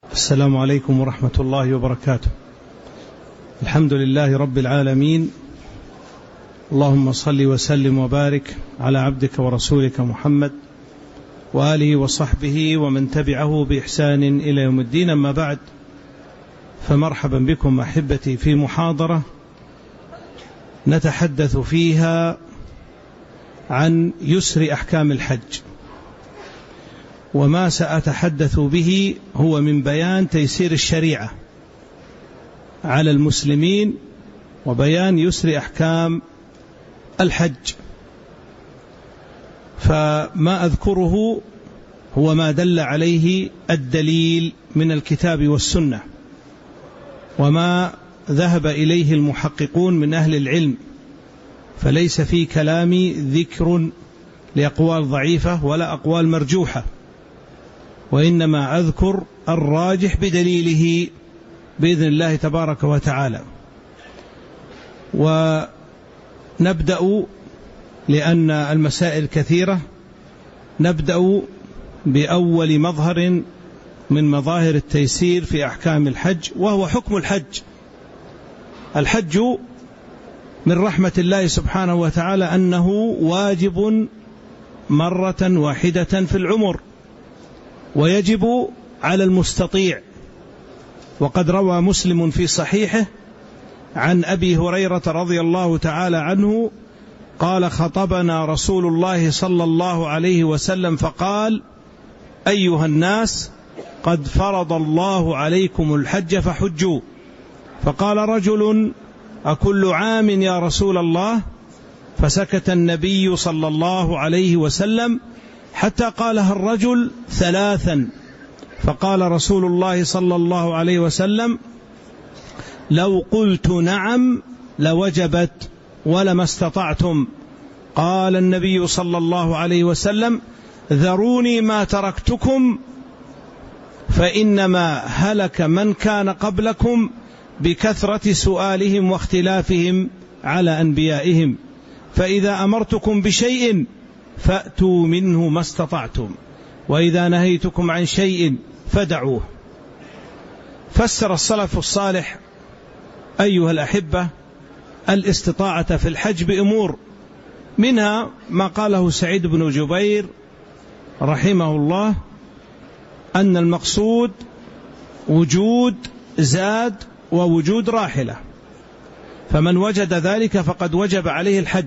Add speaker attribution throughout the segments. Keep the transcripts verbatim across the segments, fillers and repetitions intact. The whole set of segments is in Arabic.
Speaker 1: السلام عليكم ورحمة الله وبركاته. الحمد لله رب العالمين، اللهم صل وسلم وبارك على عبدك ورسولك محمد وآله وصحبه ومن تبعه بإحسان إلى يوم الدين. أما بعد، فمرحبا بكم أحبتي في محاضرة نتحدث فيها عن يسر أحكام الحج، وما سأتحدث به هو من بيان تيسير الشريعة على المسلمين وبيان يسر أحكام الحج. فما أذكره هو ما دل عليه الدليل من الكتاب والسنة، وما ذهب إليه المحققون من أهل العلم، فليس في كلامي ذكر لأقوال ضعيفة ولا أقوال مرجوحة، وإنما أذكر الراجح بدليله بإذن الله تبارك وتعالى. ونبدأ لأن المسائل كثيرة، نبدأ بأول مظهر من مظاهر التيسير في أحكام الحج، وهو حكم الحج. الحج من رحمة الله سبحانه وتعالى أنه واجب مرة واحدة في العمر، ويجب على المستطيع. وقد روى مسلم في صحيحه عن أبي هريرة رضي الله تعالى عنه قال: خطبنا رسول الله صلى الله عليه وسلم فقال: أيها الناس، قد فرض الله عليكم الحج فحجوا. فقال رجل: أكل عام يا رسول الله؟ فسكت النبي صلى الله عليه وسلم حتى قالها الرجل ثلاثا، فقال رسول الله صلى الله عليه وسلم: لو قلت نعم لوجبت ولما استطعتم. قال النبي صلى الله عليه وسلم: ذروني ما تركتكم، فإنما هلك من كان قبلكم بكثرة سؤالهم واختلافهم على أنبيائهم، فإذا أمرتكم بشيء فأتوا منه ما استطعتم، وإذا نهيتكم عن شيء فدعوه. فسر السلف الصالح أيها الأحبة الاستطاعة في الحج بأمور، منها ما قاله سعيد بن جبير رحمه الله، أن المقصود وجود زاد ووجود راحلة، فمن وجد ذلك فقد وجب عليه الحج.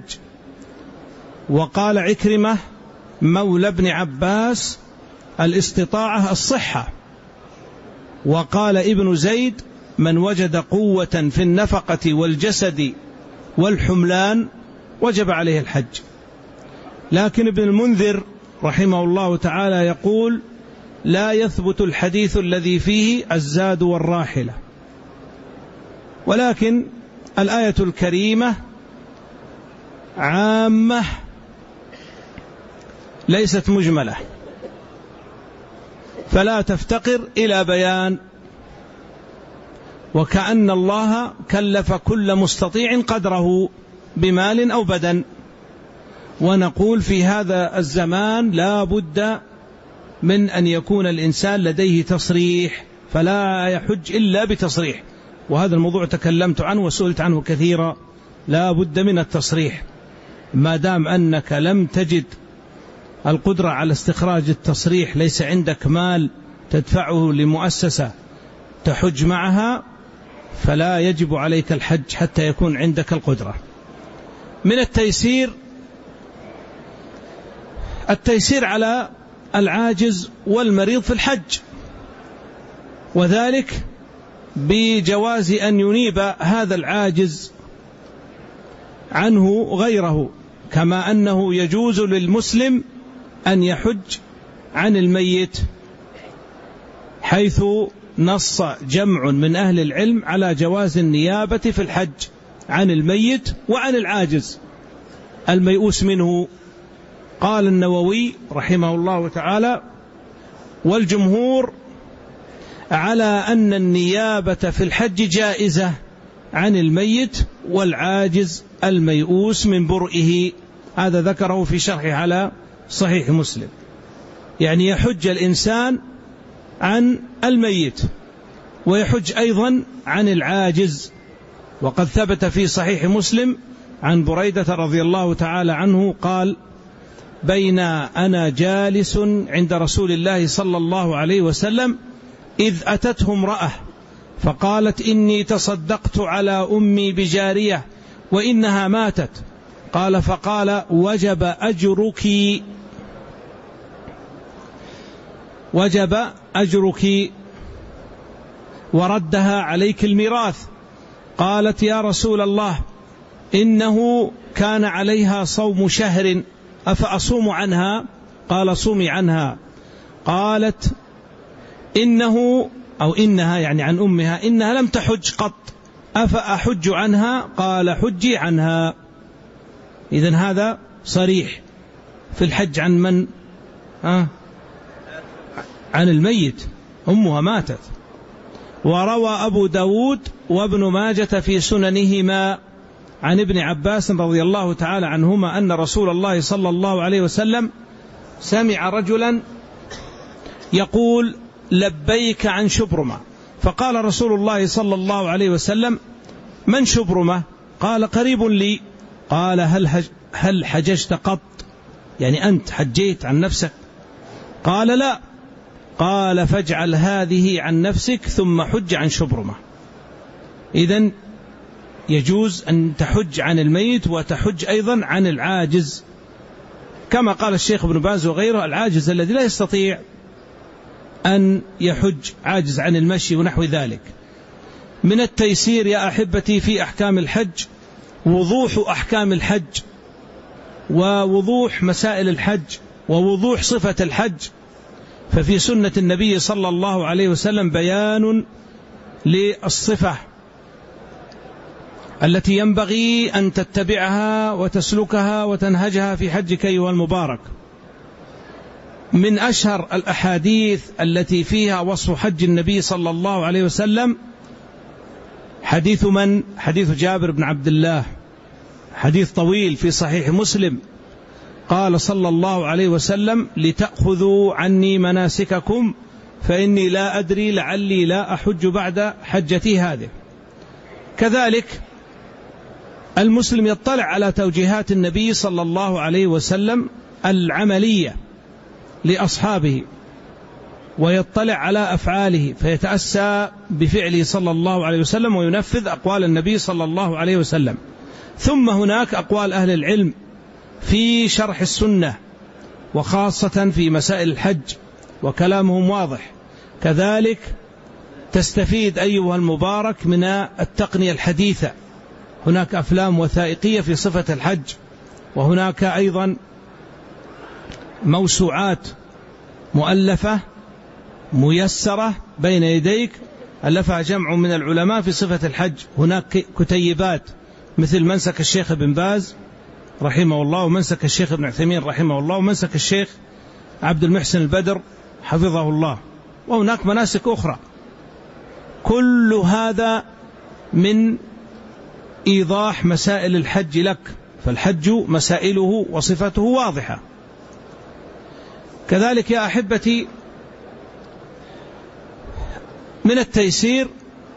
Speaker 1: وقال عكرمة مولى ابن عباس: الاستطاعة الصحة. وقال ابن زيد: من وجد قوة في النفقة والجسد والحملان وجب عليه الحج. لكن ابن المنذر رحمه الله تعالى يقول: لا يثبت الحديث الذي فيه الزاد والراحلة. ولكن الآية الكريمة عامة ليست مجملة، فلا تفتقر إلى بيان، وكأن الله كلف كل مستطيع قدره بمال أو بدن. ونقول في هذا الزمان لا بد من أن يكون الإنسان لديه تصريح، فلا يحج إلا بتصريح، وهذا الموضوع تكلمت عنه وسئلت عنه كثيرا. لا بد من التصريح، ما دام أنك لم تجد القدرة على استخراج التصريح، ليس عندك مال تدفعه لمؤسسة تحج معها، فلا يجب عليك الحج حتى يكون عندك القدرة. من التيسير التيسير على العاجز والمريض في الحج، وذلك بجواز أن ينيب هذا العاجز عنه غيره، كما أنه يجوز للمسلم أن يحج عن الميت، حيث نص جمع من أهل العلم على جواز النيابة في الحج عن الميت وعن العاجز الميؤوس منه. قال النووي رحمه الله تعالى: والجمهور على أن النيابة في الحج جائزة عن الميت والعاجز الميؤوس من برئه. هذا ذكره في شرح على صحيح مسلم. يعني يحج الإنسان عن الميت، ويحج أيضا عن العاجز. وقد ثبت في صحيح مسلم عن بريدة رضي الله تعالى عنه قال: بين أنا جالس عند رسول الله صلى الله عليه وسلم إذ أتته امرأة فقالت: إني تصدقت على أمي بجارية وإنها ماتت. قال: فقال: وجب أجرك وجب أجرك وردها عليك الميراث. قالت: يا رسول الله، إنه كان عليها صوم شهر أفأصوم عنها؟ قال: صومي عنها. قالت: إنه أو إنها يعني عن أمها إنها لم تحج قط أفأحج عنها؟ قال: حجي عنها. إذن هذا صريح في الحج عن من؟ آه عن الميت، أمها ماتت. وروى أبو داود وابن ماجة في سننهما عن ابن عباس رضي الله تعالى عنهما أن رسول الله صلى الله عليه وسلم سمع رجلا يقول: لبيك عن شبرمة. فقال رسول الله صلى الله عليه وسلم: من شبرمة؟ قال: قريب لي. قال: هل, هل حججت قط؟ يعني أنت حجيت عن نفسك؟ قال: لا. قال: فاجعل هذه عن نفسك ثم حج عن شبرمة. إذن يجوز أن تحج عن الميت وتحج أيضا عن العاجز، كما قال الشيخ ابن باز وغيره: العاجز الذي لا يستطيع أن يحج، عاجز عن المشي ونحو ذلك. من التيسير يا أحبتي في أحكام الحج وضوح أحكام الحج ووضوح مسائل الحج ووضوح صفة الحج. ففي سنة النبي صلى الله عليه وسلم بيان للصفة التي ينبغي أن تتبعها وتسلكها وتنهجها في حجك أيها المبارك. من أشهر الأحاديث التي فيها وصف حج النبي صلى الله عليه وسلم حديث من؟ حديث جابر بن عبد الله، حديث طويل في صحيح مسلم. قال صلى الله عليه وسلم: لتأخذوا عني مناسككم فإني لا أدري لعلي لا أحج بعد حجتي هذه. كذلك المسلم يطلع على توجيهات النبي صلى الله عليه وسلم العملية لأصحابه ويطلع على أفعاله فيتأسى بفعله صلى الله عليه وسلم وينفذ أقوال النبي صلى الله عليه وسلم. ثم هناك أقوال أهل العلم في شرح السنة وخاصة في مسائل الحج وكلامهم واضح. كذلك تستفيد أيها المبارك من التقنية الحديثة، هناك أفلام وثائقية في صفة الحج، وهناك أيضا موسوعات مؤلفة ميسرة بين يديك ألفها جمع من العلماء في صفة الحج. هناك كتيبات مثل منسك الشيخ ابن باز رحمه الله، ومنسك الشيخ ابن عثيمين رحمه الله، ومنسك الشيخ عبد المحسن البدر حفظه الله، وهناك مناسك أخرى. كل هذا من إيضاح مسائل الحج لك، فالحج مسائله وصفته واضحة. كذلك يا أحبتي من التيسير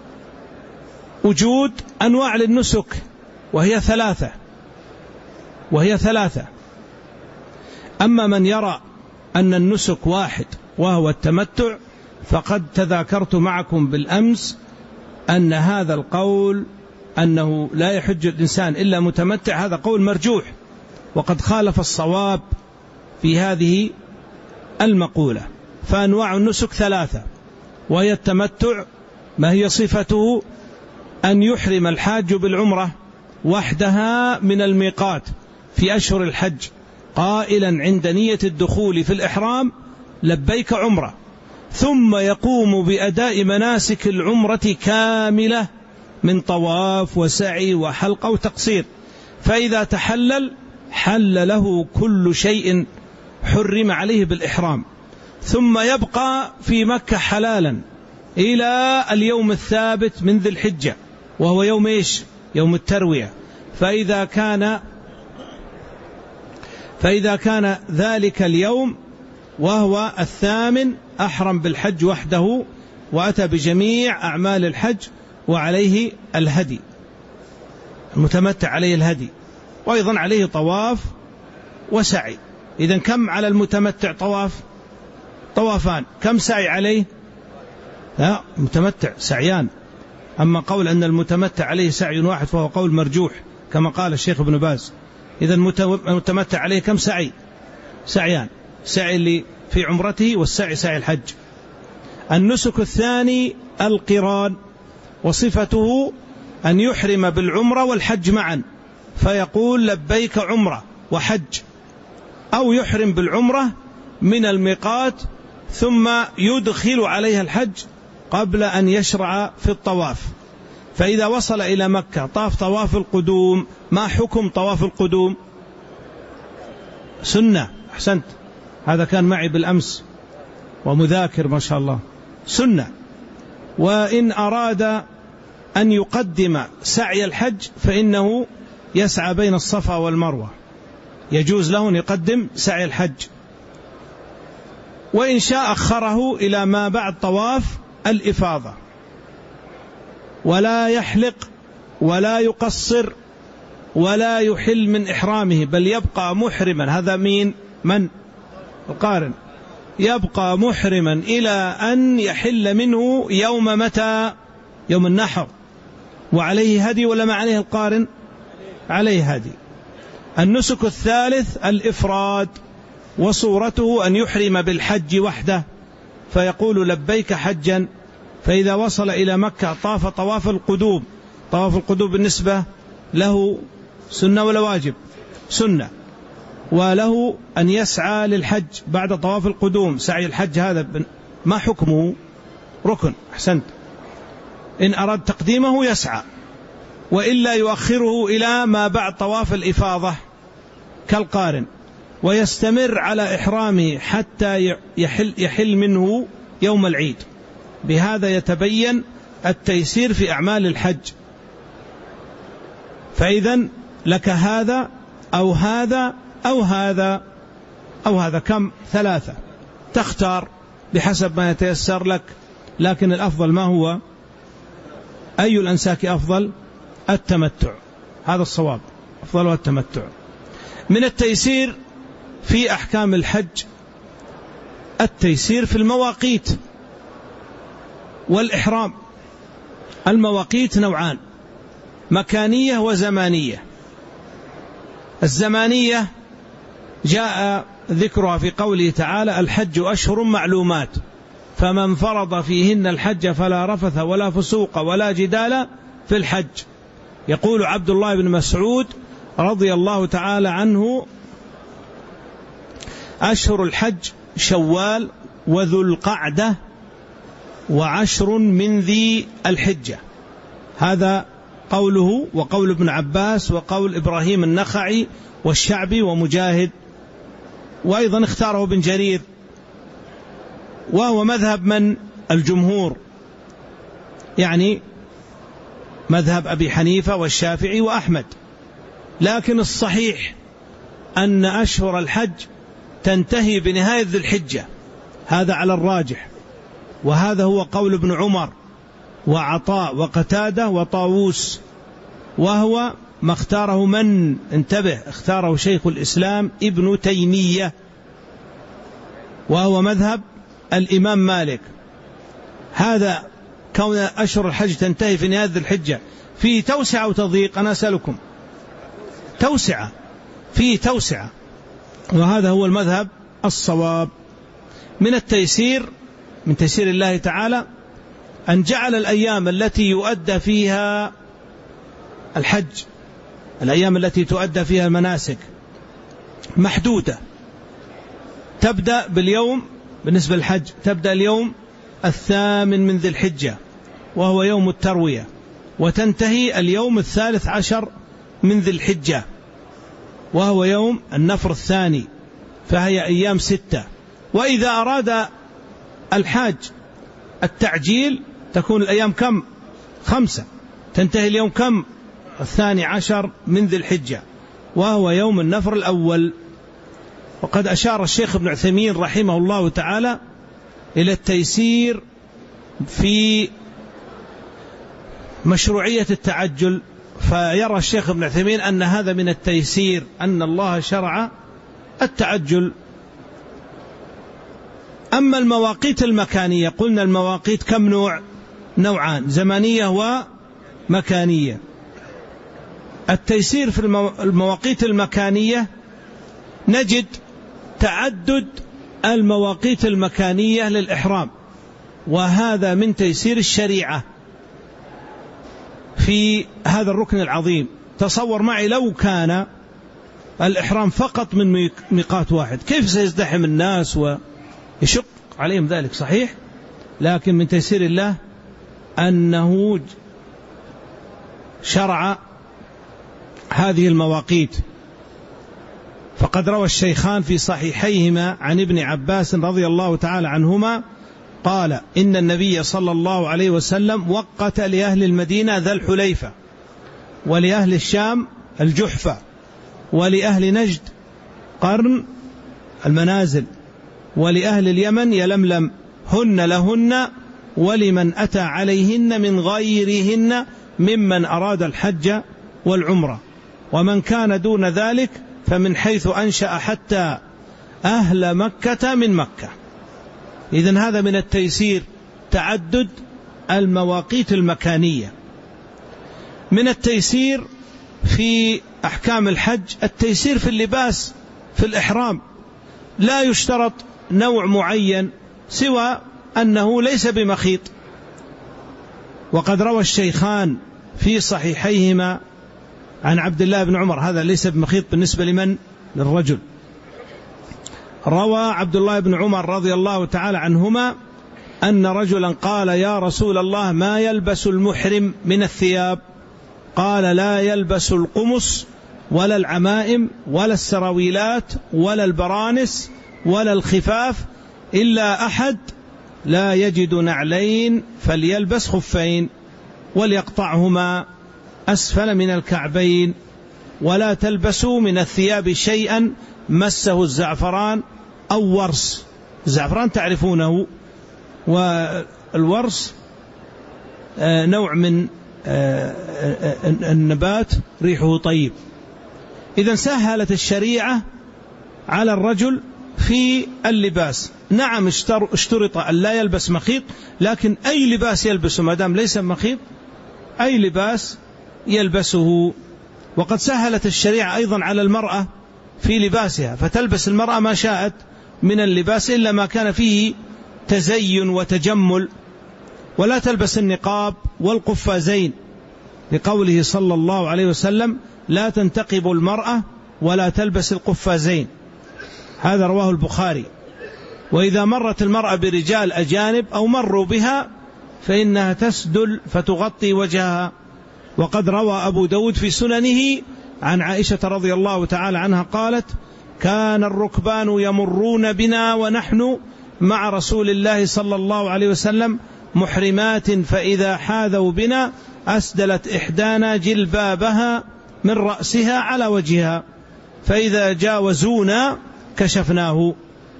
Speaker 1: وجود أنواع للنسك وهي ثلاثة وهي ثلاثة أما من يرى أن النسك واحد وهو التمتع فقد تذاكرت معكم بالأمس أن هذا القول أنه لا يحج الإنسان إلا متمتع هذا قول مرجوح، وقد خالف الصواب في هذه المقولة. فأنواع النسك ثلاثة، وهي التمتع ما هي صفته؟ أن يحرم الحاج بالعمرة وحدها من الميقات في أشهر الحج قائلا عند نية الدخول في الإحرام: لبيك عمرة، ثم يقوم بأداء مناسك العمرة كاملة من طواف وسعي وحلق وتقصير. فإذا تحلل حل له كل شيء حرم عليه بالإحرام، ثم يبقى في مكة حلالا إلى اليوم الثابت من ذي الحجة، وهو يوم إيش؟ يوم التروية. فإذا كان فإذا كان ذلك اليوم وهو الثامن أحرم بالحج وحده وأتى بجميع أعمال الحج وعليه الهدي، المتمتع عليه الهدي، وأيضا عليه طواف وسعي. إذن كم على المتمتع طواف؟ طوافان. كم سعي عليه؟ لا، متمتع سعيان. أما قول أن المتمتع عليه سعي واحد فهو قول مرجوح كما قال الشيخ ابن باز. إذن المتمتع عليه كم سعي؟ سعيان، سعي اللي في عمرته والسعي سعي الحج. النسك الثاني القران، وصفته أن يحرم بالعمرة والحج معا فيقول لبيك عمرة وحج، أو يحرم بالعمرة من الميقات ثم يدخل عليها الحج قبل أن يشرع في الطواف. فإذا وصل إلى مكة طاف طواف القدوم. ما حكم طواف القدوم؟ سنة. أحسنت، هذا كان معي بالأمس ومذاكر ما شاء الله. سنة. وإن أراد أن يقدم سعي الحج فإنه يسعى بين الصفا والمروة، يجوز له أن يقدم سعي الحج. وإن شاء أخره إلى ما بعد طواف الإفاضة، ولا يحلق ولا يقصر ولا يحل من إحرامه، بل يبقى محرما. هذا مين؟ من؟ القارن. يبقى محرما إلى أن يحل منه يوم متى؟ يوم النحر. وعليه هدي ولا ما عليه القارن؟ عليه هدي. النسك الثالث الإفراد، وصورته أن يحرم بالحج وحده فيقول لبيك حجا، فإذا وصل إلى مكة طاف طواف القدوم. طواف القدوم بالنسبة له سنة ولا واجب؟ سنة. وله أن يسعى للحج بعد طواف القدوم. سعي الحج هذا ما حكمه؟ ركن. أحسنت. إن أراد تقديمه يسعى، وإلا يؤخره إلى ما بعد طواف الإفاضة كالقارن، ويستمر على إحرامه حتى يحل, يحل منه يوم العيد. بهذا يتبين التيسير في أعمال الحج. فإذن لك هذا أو هذا أو هذا أو هذا. كم؟ ثلاثة. تختار بحسب ما يتيسر لك، لكن الأفضل ما هو؟ أي الأنساك أفضل؟ التمتع، هذا الصواب، أفضل التمتع. من التيسير في أحكام الحج التيسير في المواقيت والإحرام. المواقيت نوعان: مكانية وزمانية. الزمانية جاء ذكرها في قوله تعالى: الحج أشهر معلومات فمن فرض فيهن الحج فلا رفث ولا فسوق ولا جدال في الحج. يقول عبد الله بن مسعود رضي الله تعالى عنه: أشهر الحج شوال وذو القعدة وعشر من ذي الحجة. هذا قوله، وقول ابن عباس وقول إبراهيم النخعي والشعبي ومجاهد، وأيضا اختاره ابن جرير، وهو مذهب من؟ الجمهور، يعني مذهب أبي حنيفة والشافعي وأحمد. لكن الصحيح أن أشهر الحج تنتهي بنهاية ذي الحجة، هذا على الراجح، وهذا هو قول ابن عمر وعطاء وقتادة وطاووس، وهو ما اختاره من؟ انتبه، اختاره شيخ الإسلام ابن تيمية، وهو مذهب الإمام مالك. هذا كون أشهر الحج تنتهي في نهاية ذي الحجة فيه توسعة وتضييق؟ أنا أسألكم. توسعة، فيه توسعة، وهذا هو المذهب الصواب. من التيسير، من تيسير الله تعالى أن جعل الأيام التي يؤدى فيها الحج، الأيام التي تؤدى فيها المناسك محدودة. تبدأ باليوم، بالنسبة للحج تبدأ اليوم الثامن من ذي الحجة وهو يوم التروية، وتنتهي اليوم الثالث عشر من ذي الحجة وهو يوم النفر الثاني، فهي أيام ستة. وإذا أراد الحاج التعجيل تكون الأيام كم؟ خمسة. تنتهي اليوم كم؟ الثاني عشر من ذي الحجة وهو يوم النفر الأول. وقد أشار الشيخ ابن عثيمين رحمه الله تعالى إلى التيسير في مشروعية التعجل، فيرى الشيخ ابن عثيمين أن هذا من التيسير، أن الله شرع التعجل. أما المواقيت المكانية، قلنا المواقيت كم نوع؟ نوعان، زمنية ومكانية. التيسير في المواقيت المكانية نجد تعدد المواقيت المكانية للإحرام، وهذا من تيسير الشريعة في هذا الركن العظيم. تصور معي لو كان الإحرام فقط من ميقات واحد، كيف سيزدحم الناس ويشق عليهم ذلك؟ صحيح، لكن من تيسير الله أنه شرع هذه المواقيت. فقد روى الشيخان في صحيحيهما عن ابن عباس رضي الله تعالى عنهما قال: إن النبي صلى الله عليه وسلم وقت لأهل المدينة ذا الحليفة، ولأهل الشام الجحفة، ولأهل نجد قرن المنازل، ولأهل اليمن يلملم، هن لهن ولمن أتى عليهن من غيرهن ممن أراد الحج والعمرة، ومن كان دون ذلك فمن حيث أنشأ حتى أهل مكة من مكة. إذن هذا من التيسير، تعدد المواقيت المكانية. من التيسير في أحكام الحج التيسير في اللباس في الإحرام، لا يشترط نوع معين سوى أنه ليس بمخيط. وقد روى الشيخان في صحيحيهما عن عبد الله بن عمر، هذا ليس بمخيط بالنسبة لمن؟ للرجل. روى عبد الله بن عمر رضي الله تعالى عنهما أن رجلا قال: يا رسول الله، ما يلبس المحرم من الثياب؟ قال: لا يلبس القمص ولا العمائم ولا السراويلات ولا البرانس ولا الخفاف إلا أحد لا يجد نعلين فليلبس خفين وليقطعهما أسفل من الكعبين، ولا تلبسوا من الثياب شيئا مسه الزعفران أو ورس. الزعفران تعرفونه، والورس نوع من النبات ريحه طيب. إذن سهلت الشريعة على الرجل في اللباس. نعم اشترط أن لا يلبس مخيط، لكن أي لباس يلبسه ما دام ليس مخيط، أي لباس يلبسه. وقد سهلت الشريعة أيضا على المرأة في لباسها، فتلبس المرأة ما شاءت من اللباس إلا ما كان فيه تزين وتجمل، ولا تلبس النقاب والقفازين، لقوله صلى الله عليه وسلم: لا تنتقب المرأة ولا تلبس القفازين. هذا رواه البخاري. وإذا مرت المرأة برجال أجانب أو مروا بها فإنها تسدل فتغطي وجهها. وقد روى أبو داود في سننه عن عائشة رضي الله تعالى عنها قالت: كان الركبان يمرون بنا ونحن مع رسول الله صلى الله عليه وسلم محرمات، فإذا حاذوا بنا أسدلت إحدانا جلبابها من رأسها على وجهها، فإذا جاوزونا كشفناه.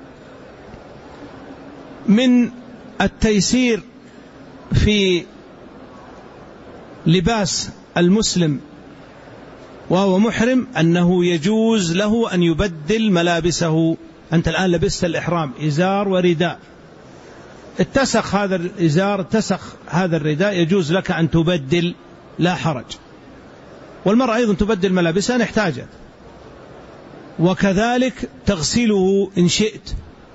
Speaker 1: من التيسير في لباس المسلم وهو محرم أنه يجوز له أن يبدل ملابسه. أنت الآن لبست الإحرام إزار ورداء، اتسخ هذا الإزار اتسخ هذا الرداء، يجوز لك أن تبدل لا حرج. والمرأة أيضا تبدل ملابسها إن احتاجت، وكذلك تغسله إن شئت،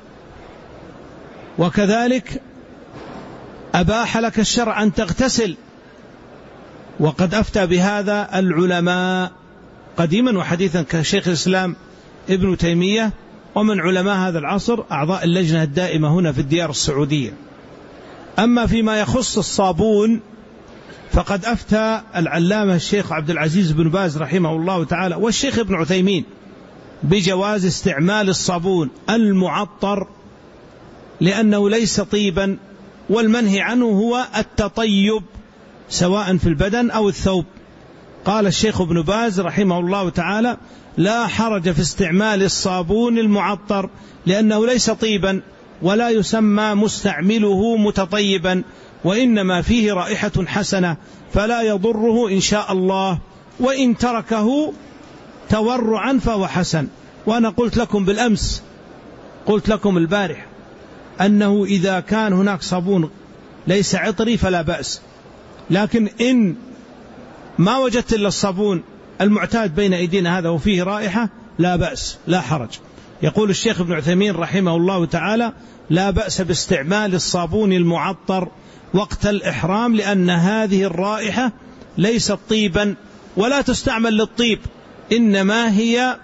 Speaker 1: وكذلك أباح لك الشرع أن تغتسل. وقد أفتى بهذا العلماء قديما وحديثا كشيخ الإسلام ابن تيمية، ومن علماء هذا العصر أعضاء اللجنة الدائمة هنا في الديار السعودية. أما فيما يخص الصابون فقد أفتى العلامة الشيخ عبد العزيز بن باز رحمه الله تعالى والشيخ ابن عثيمين بجواز استعمال الصابون المعطر، لأنه ليس طيبا، والمنهي عنه هو التطيب سواء في البدن أو الثوب. قال الشيخ ابن باز رحمه الله تعالى: لا حرج في استعمال الصابون المعطر لأنه ليس طيبا ولا يسمى مستعمله متطيبا، وإنما فيه رائحة حسنة فلا يضره إن شاء الله، وإن تركه تورعا فهو حسن. وأنا قلت لكم بالأمس، قلت لكم البارح، أنه إذا كان هناك صابون ليس عطري فلا بأس، لكن إن ما وجدت إلا الصابون المعتاد بين أيدينا هذا وفيه رائحة لا بأس، لا حرج. يقول الشيخ ابن عثيمين رحمه الله تعالى: لا بأس باستعمال الصابون المعطر وقت الإحرام، لأن هذه الرائحة ليست طيبا ولا تستعمل للطيب، إنما هي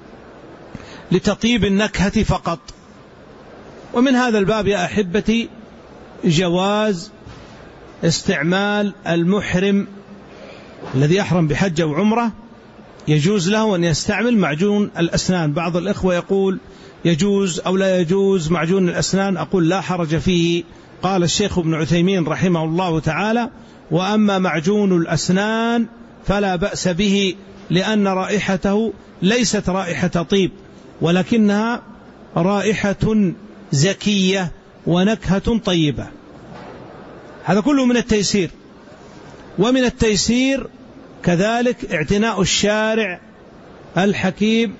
Speaker 1: لتطيب النكهة فقط. ومن هذا الباب يا أحبتي جواز استعمال المحرم الذي يحرم بحج أو عمرة، يجوز له أن يستعمل معجون الأسنان. بعض الإخوة يقول يجوز أو لا يجوز معجون الأسنان، أقول لا حرج فيه. قال الشيخ ابن عثيمين رحمه الله تعالى: وأما معجون الأسنان فلا بأس به، لأن رائحته ليست رائحة طيب، ولكنها رائحة زكية ونكهة طيبة. هذا كله من التيسير. ومن التيسير كذلك اعتناء الشارع الحكيم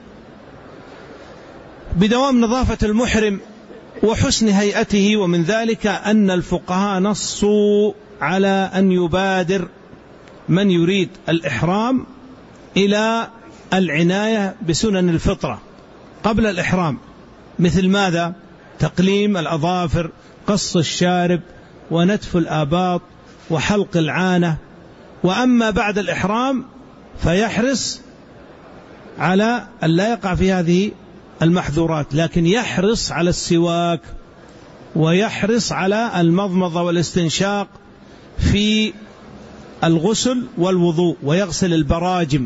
Speaker 1: بدوام نظافة المحرم وحسن هيئته. ومن ذلك أن الفقهاء نصوا على أن يبادر من يريد الإحرام إلى العناية بسنن الفطرة قبل الإحرام، مثل ماذا؟ تقليم الأظافر، قص الشارب، ونتف الآباط، وحلق العانة. وأما بعد الإحرام فيحرص على أن لا يقع في هذه المحظورات، لكن يحرص على السواك، ويحرص على المضمضة والاستنشاق في الغسل والوضوء، ويغسل البراجم.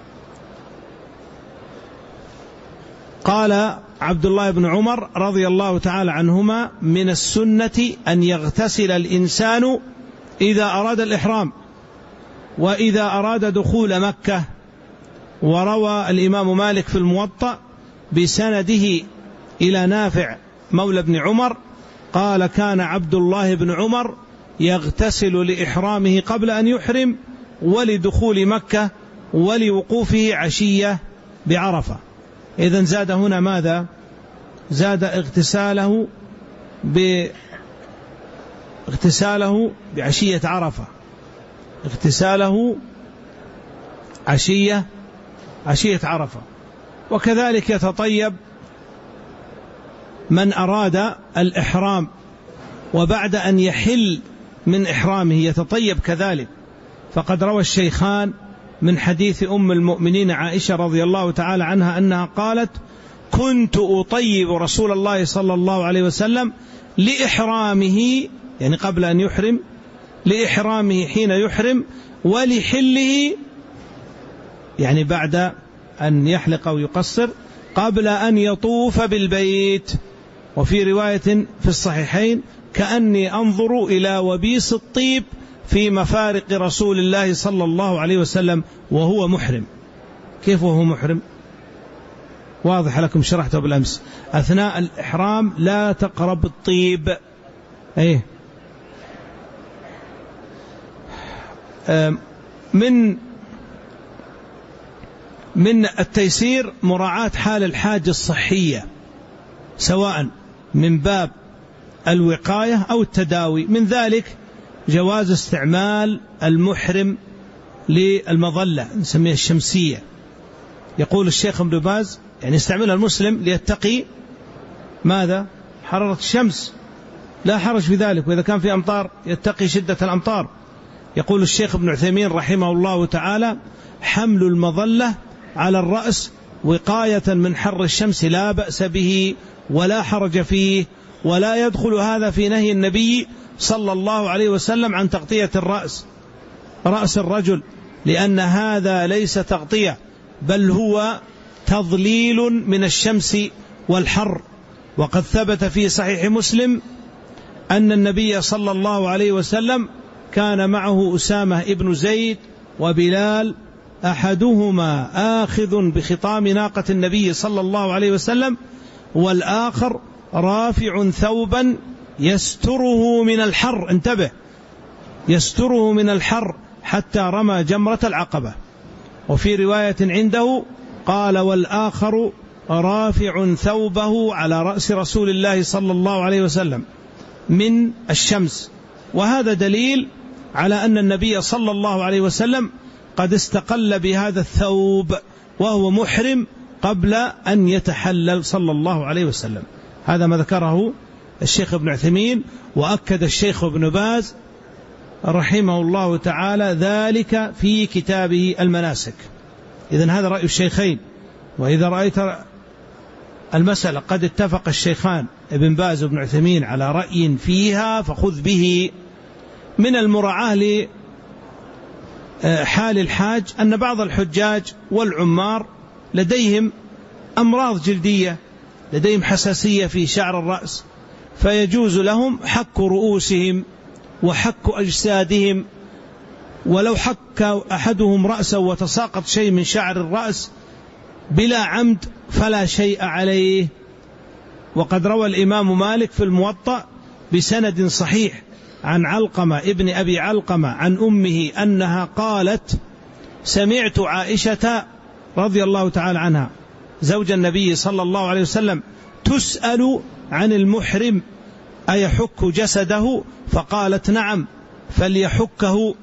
Speaker 1: قال عبد الله بن عمر رضي الله تعالى عنهما: من السنة أن يغتسل الإنسان إذا أراد الإحرام وإذا أراد دخول مكة. وروى الإمام مالك في الموطأ بسنده إلى نافع مولى بن عمر قال: كان عبد الله بن عمر يغتسل لإحرامه قبل أن يحرم، ولدخول مكة، ولوقوفه عشية بعرفة. إذن زاد هنا ماذا؟ زاد اغتساله ب اغتساله بعشية عرفة، اغتساله عشية عشية عرفة. وكذلك يتطيب من أراد الإحرام وبعد أن يحل من إحرامه يتطيب كذلك، فقد روى الشيخان من حديث أم المؤمنين عائشة رضي الله تعالى عنها أنها قالت: كنت أطيب رسول الله صلى الله عليه وسلم لإحرامه، يعني قبل أن يحرم، لإحرامه حين يحرم، ولحله يعني بعد أن يحلق أو يقصر، قبل أن يطوف بالبيت. وفي رواية في الصحيحين: كأني أنظر إلى وبيس الطيب في مفارق رسول الله صلى الله عليه وسلم وهو محرم. كيف وهو محرم؟ واضح لكم، شرحته بالأمس. أثناء الإحرام لا تقرب الطيب. أيه من من التيسير مراعاة حال الحاجة الصحية، سواء من باب الوقاية أو التداوي. من ذلك جواز استعمال المحرم للمظلة نسميها الشمسية. يقول الشيخ ابن باز يعني يستعملها المسلم ليتقي ماذا؟ حرارة الشمس، لا حرج في ذلك، وإذا كان في أمطار يتقي شدة الأمطار. يقول الشيخ ابن عثيمين رحمه الله تعالى: حمل المظلة على الرأس وقاية من حر الشمس لا بأس به ولا حرج فيه، ولا يدخل هذا في نهي النبي صلى الله عليه وسلم عن تغطية الرأس رأس الرجل، لأن هذا ليس تغطية بل هو تضليل من الشمس والحر. وقد ثبت في صحيح مسلم أن النبي صلى الله عليه وسلم كان معه أسامة ابن زيد وبلال أحدهما آخذ بخطام ناقة النبي صلى الله عليه وسلم والآخر رافع ثوبا يستره من الحر، انتبه، يستره من الحر حتى رمى جمرة العقبة. وفي رواية عنده قال والآخر رافع ثوبه على رأس رسول الله صلى الله عليه وسلم من الشمس. وهذا دليل على أن النبي صلى الله عليه وسلم قد استقل بهذا الثوب وهو محرم قبل أن يتحلل صلى الله عليه وسلم. هذا ما ذكره الشيخ ابن عثيمين، وأكد الشيخ ابن باز رحمه الله تعالى ذلك في كتابه المناسك. إذن هذا رأي الشيخين. وإذا رأيت المسألة قد اتفق الشيخان ابن باز وابن عثيمين على رأي فيها فخذ به. من المراعاة لحال الحاج أن بعض الحجاج والعمار لديهم أمراض جلدية، لديهم حساسية في شعر الرأس، فيجوز لهم حك رؤوسهم وحك أجسادهم، ولو حك أحدهم رأسه وتساقط شيء من شعر الرأس بلا عمد فلا شيء عليه. وقد روى الإمام مالك في الموطأ بسند صحيح عن علقمة ابن أبي علقمة عن أمه أنها قالت سمعت عائشة رضي الله تعالى عنها زوج النبي صلى الله عليه وسلم تسأل عن المحرم أيحك جسده؟ فقالت نعم فليحكه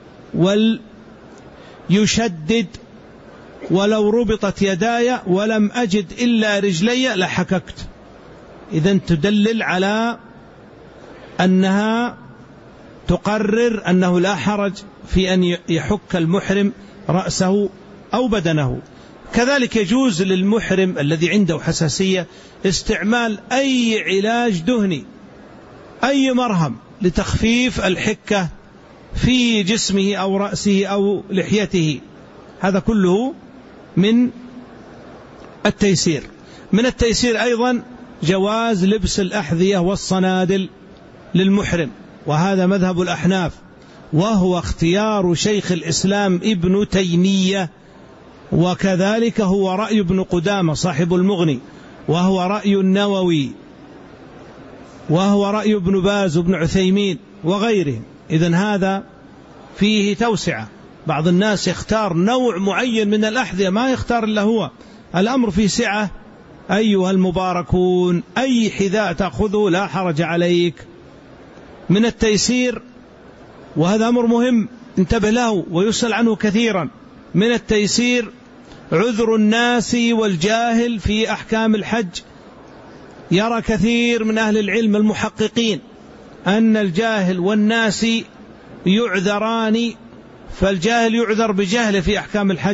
Speaker 1: وليشدد، ولو ربطت يداي ولم أجد إلا رجلي لحككت. إذن تدلل على أنها تقرر أنه لا حرج في أن يحك المحرم رأسه أو بدنه. كذلك يجوز للمحرم الذي عنده حساسية استعمال أي علاج دهني، أي مرهم لتخفيف الحكة في جسمه أو رأسه أو لحيته. هذا كله من التيسير. من التيسير أيضا جواز لبس الأحذية والصنادل للمحرم، وهذا مذهب الأحناف، وهو اختيار شيخ الإسلام ابن تيمية، وكذلك هو رأي ابن قدامة صاحب المغني، وهو رأي النووي، وهو رأي ابن باز وابن عثيمين وغيرهم. إذن هذا فيه توسعة. بعض الناس يختار نوع معين من الأحذية ما يختار إلا هو. الأمر فيه سعة أيها المباركون، أي حذاء تأخذه لا حرج عليك. من التيسير، وهذا أمر مهم انتبه له ويسأل عنه كثيرا، من التيسير عذر الناس والجاهل في أحكام الحج. يرى كثير من أهل العلم المحققين أن الجاهل والناس يعذران، فالجاهل يعذر بجهله في أحكام الحج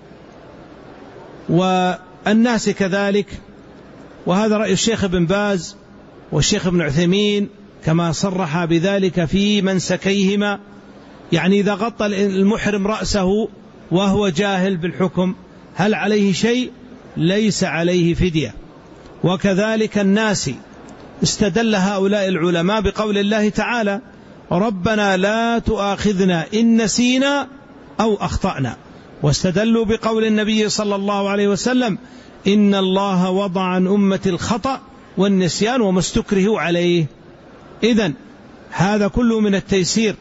Speaker 1: والناس كذلك. وهذا رأي الشيخ ابن باز والشيخ ابن عثيمين كما صرح بذلك في منسكيهما. يعني إذا غطى المحرم رأسه وهو جاهل بالحكم هل عليه شيء؟ ليس عليه فدية. وكذلك الناس استدل هؤلاء العلماء بقول الله تعالى ربنا لا تؤاخذنا إن نسينا أو أخطأنا، واستدلوا بقول النبي صلى الله عليه وسلم إن الله وضع عن أمة الخطأ والنسيان وما استكرهوا عليه. إذن هذا كله من التيسير.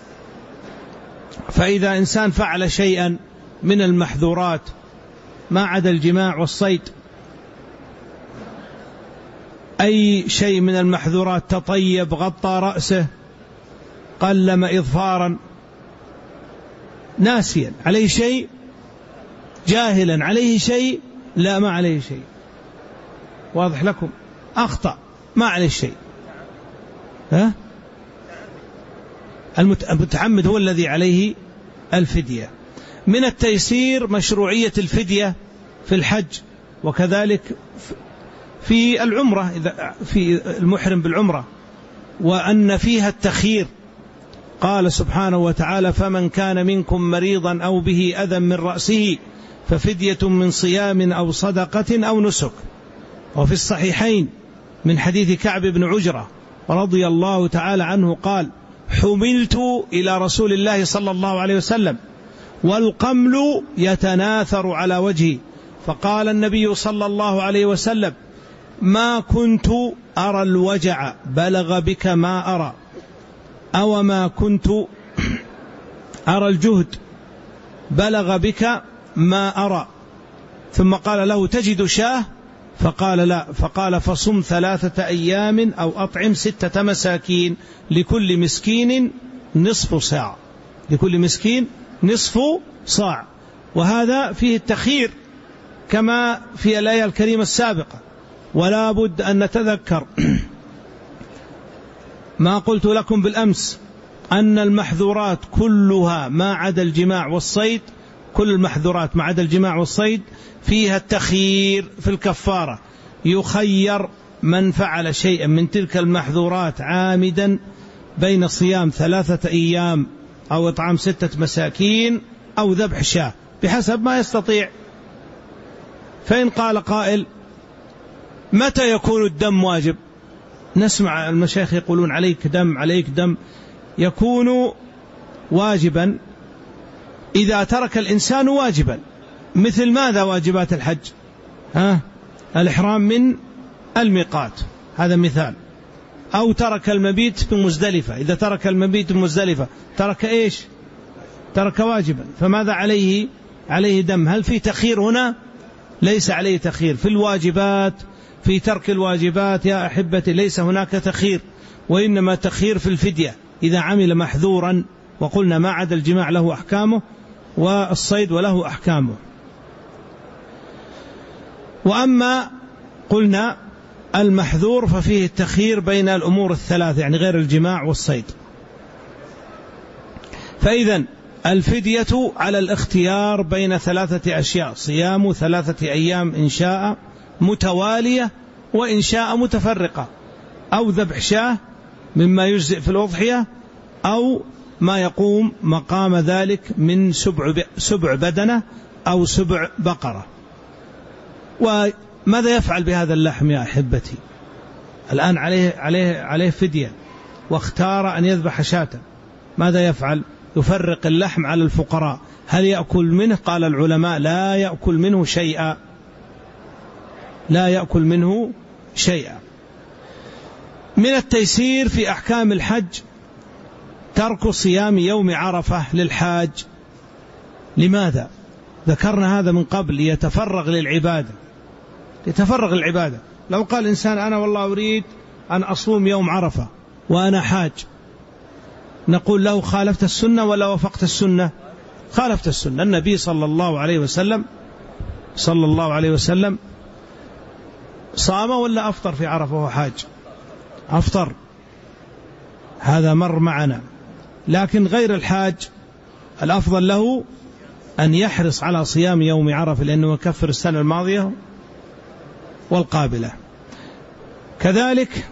Speaker 1: فإذا إنسان فعل شيئا من المحظورات ما عدا الجماع والصيد، أي شيء من المحظورات، تطيب، غطى رأسه، قلم إظفارا، ناسيا عليه شيء، جاهلا عليه شيء، لا ما عليه شيء. واضح لكم؟ أخطأ ما عليه شيء. ها؟ المتعمد هو الذي عليه الفدية. من التيسير مشروعية الفدية في الحج، وكذلك في العمرة إذا في المحرم بالعمرة، وأن فيها التخيير. قال سبحانه وتعالى فمن كان منكم مريضا أو به أذى من رأسه ففدية من صيام أو صدقة أو نسك. وفي الصحيحين من حديث كعب بن عجرة رضي الله تعالى عنه قال حملت إلى رسول الله صلى الله عليه وسلم والقمل يتناثر على وجهي. فقال النبي صلى الله عليه وسلم: ما كنت أرى الوجع بلغ بك ما أرى، أو ما كنت أرى الجهد بلغ بك ما أرى. ثم قال له: تجد شاه؟ فقال: لا. فقال: فصم ثلاثة أيام أو أطعم ستة مساكين، لكل مسكين نصف صاع، لكل مسكين نصف صاع. وهذا فيه التخيير كما في الآية الكريمة السابقة. ولا بد أن نتذكر ما قلت لكم بالأمس، أن المحظورات كلها ما عدا الجماع والصيد، كل المحظورات ما عدا الجماع والصيد فيها التخيير في الكفارة. يخير من فعل شيئا من تلك المحظورات عامدا بين صيام ثلاثة أيام أو إطعام ستة مساكين أو ذبح شاة بحسب ما يستطيع. فإن قال قائل: متى يكون الدم واجب؟ نسمع المشايخ يقولون عليك دم عليك دم. يكون واجبا إذا ترك الإنسان واجبا. مثل ماذا واجبات الحج؟ ها؟ الإحرام من الميقات، هذا مثال. أو ترك المبيت بمزدلفة، إذا ترك المبيت بمزدلفة ترك إيش؟ ترك واجبا. فماذا عليه؟ عليه دم. هل في تخير هنا؟ ليس عليه تخير في الواجبات. في ترك الواجبات يا أحبتي ليس هناك تخير، وإنما تخير في الفدية إذا عمل محذورا. وقلنا ما عدا الجماع له أحكامه، والصيد وله أحكامه. وأما قلنا المحذور ففيه التخيير بين الأمور الثلاثة، يعني غير الجماع والصيد. فإذن الفدية على الاختيار بين ثلاثة أشياء: صيام ثلاثة أيام إن شاء متوالية، وإن شاء متفرقة، أو ذبح شاة مما يجزئ في الأضحية، أو ما يقوم مقام ذلك من سبع سبع بدنة أو سبع بقرة. وماذا يفعل بهذا اللحم يا أحبتي؟ الآن عليه عليه عليه فدية، واختار أن يذبح شاة. ماذا يفعل؟ يفرق اللحم على الفقراء. هل يأكل منه؟ قال العلماء: لا يأكل منه شيئا، لا يأكل منه شيئا. من التيسير في أحكام الحج ترك صيام يوم عرفة للحاج. لماذا؟ ذكرنا هذا من قبل، ليتفرغ للعبادة، يتفرغ للعبادة. لو قال إنسان: أنا والله أريد أن أصوم يوم عرفة وأنا حاج، نقول له: خالفت السنة ولا وفقت السنة؟ خالفت السنة. النبي صلى الله عليه وسلم صلى الله عليه وسلم صام ولا أفطر في عرفة وهو حاج؟ أفطر، هذا مر معنا. لكن غير الحاج الأفضل له أن يحرص على صيام يوم عرفة، لأنه يكفر السنة الماضية والقابلة. كذلك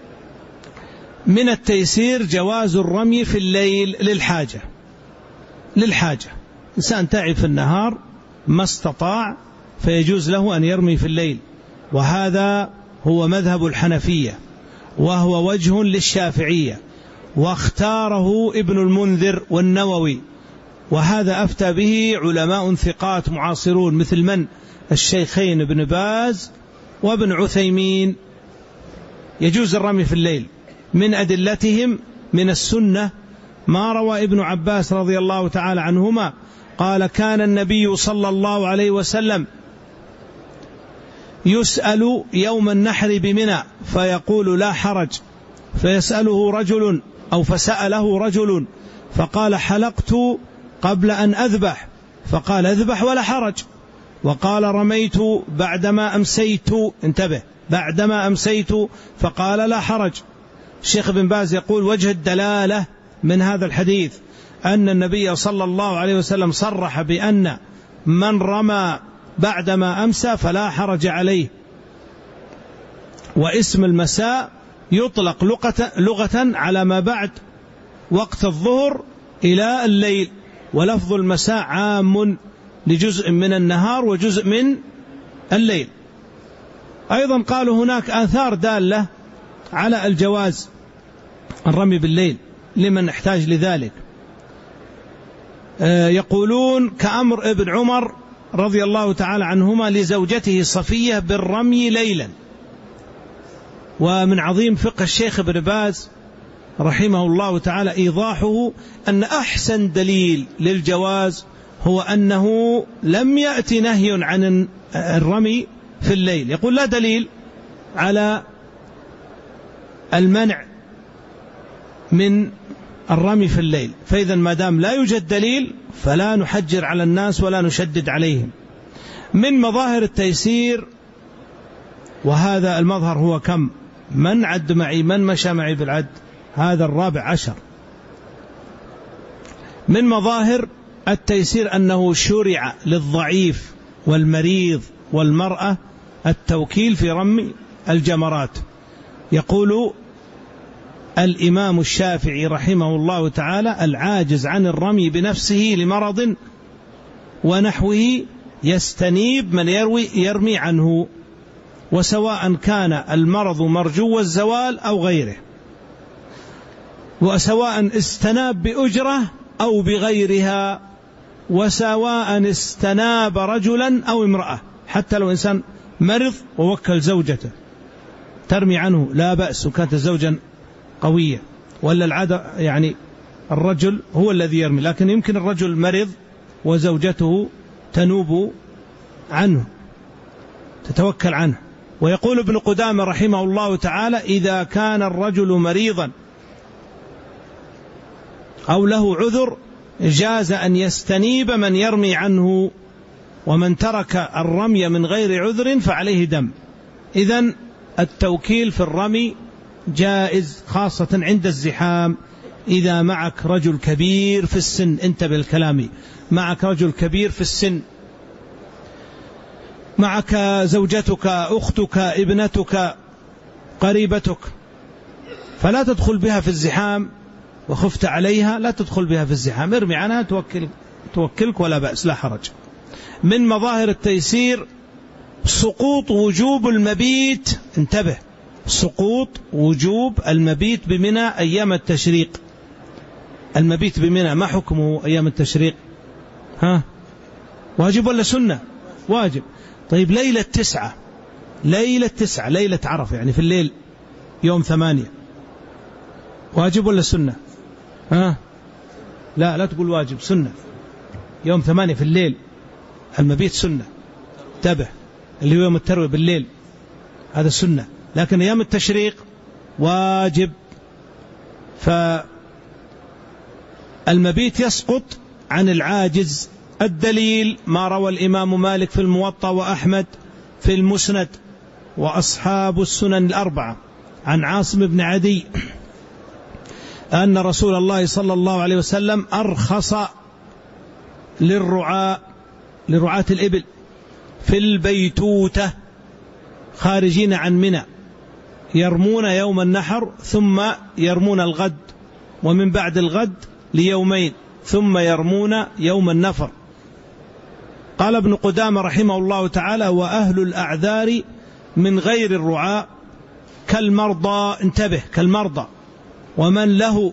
Speaker 1: من التيسير جواز الرمي في الليل للحاجة. للحاجة إنسان تعب في النهار ما استطاع، فيجوز له أن يرمي في الليل. وهذا هو مذهب الحنفية، وهو وجه للشافعية، واختاره ابن المنذر والنووي. وهذا أفتى به علماء ثقات معاصرون مثل من؟ الشيخين ابن باز وابن عثيمين. يجوز الرمي في الليل. من أدلتهم من السنة ما روى ابن عباس رضي الله تعالى عنهما قال: كان النبي صلى الله عليه وسلم يسأل يوم النحر بمنى فيقول: لا حرج. فيسأله رجل أو فسأله رجل فقال: حلقت قبل أن أذبح. فقال: اذبح ولا حرج. وقال: رميت بعدما أمسيت، انتبه، بعدما أمسيت. فقال: لا حرج. الشيخ ابن باز يقول: وجه الدلالة من هذا الحديث أن النبي صلى الله عليه وسلم صرح بأن من رمى بعدما أمسى فلا حرج عليه. واسم المساء يطلق لغة على ما بعد وقت الظهر إلى الليل، ولفظ المساء عام لجزء من النهار وجزء من الليل. أيضا قالوا هناك آثار دالة على الجواز الرمي بالليل لمن احتاج لذلك. يقولون كأمر ابن عمر رضي الله تعالى عنهما لزوجته صفية بالرمي ليلا. ومن عظيم فقه الشيخ ابن باز رحمه الله تعالى إيضاحه أن أحسن دليل للجواز هو أنه لم يأتي نهي عن الرمي في الليل. يقول لا دليل على المنع من الرمي في الليل، فإذا ما دام لا يوجد دليل فلا نحجر على الناس ولا نشدد عليهم. من مظاهر التيسير، وهذا المظهر هو كم؟ من عد معي؟ من مشى معي بالعد؟ هذا الرابع عشر. من مظاهر التيسير أنه شرع للضعيف والمريض والمرأة التوكيل في رمي الجمرات. يقول الإمام الشافعي رحمه الله تعالى: العاجز عن الرمي بنفسه لمرض ونحوه يستنيب من يروي يرمي عنه، وسواء كان المرض مرجو الزوال أو غيره، وسواء استناب بأجرة أو بغيرها، وسواء استناب رجلا أو امرأة. حتى لو إنسان مرض ووكل زوجته ترمي عنه لا بأس، وكانت زوجا قوية، ولا العادة يعني الرجل هو الذي يرمي، لكن يمكن الرجل مرض وزوجته تنوب عنه تتوكل عنه. ويقول ابن قدامة رحمه الله تعالى: إذا كان الرجل مريضا أو له عذر جاز أن يستنيب من يرمي عنه، ومن ترك الرمي من غير عذر فعليه دم. إذن التوكيل في الرمي جائز، خاصة عند الزحام. إذا معك رجل كبير في السن، انتبه الكلام، معك رجل كبير في السن، معك زوجتك، أختك، ابنتك، قريبتك، فلا تدخل بها في الزحام وخفت عليها، لا تدخل بها في الزحام، ارمي عنها توكل توكلك ولا بأس، لا حرج. من مظاهر التيسير سقوط وجوب المبيت، انتبه، سقوط وجوب المبيت بمنى أيام التشريق. المبيت بمنى ما حكمه أيام التشريق؟ ها، واجب ولا سنة؟ واجب. طيب ليلة تسعة، ليلة تسعة ليلة عرفة يعني في الليل يوم ثمانية، واجب ولا سنة؟ ها، لا لا تقول واجب، سنة. يوم ثمانية في الليل المبيت سنة، انتبه، اللي هو يوم التروية بالليل هذا سنة، لكن أيام التشريق واجب. فالمبيت يسقط عن العاجز. الدليل ما روى الإمام مالك في الموطأ وأحمد في المسند وأصحاب السنن الأربعة عن عاصم بن عدي أن رسول الله صلى الله عليه وسلم أرخص للرعاة لرعاة الإبل في البيتوتة خارجين عن منى، يرمون يوم النحر ثم يرمون الغد، ومن بعد الغد ليومين ثم يرمون يوم النفر. قال ابن قدامة رحمه الله تعالى: وأهل الأعذار من غير الرعاة كالمرضى، انتبه، كالمرضى، ومن له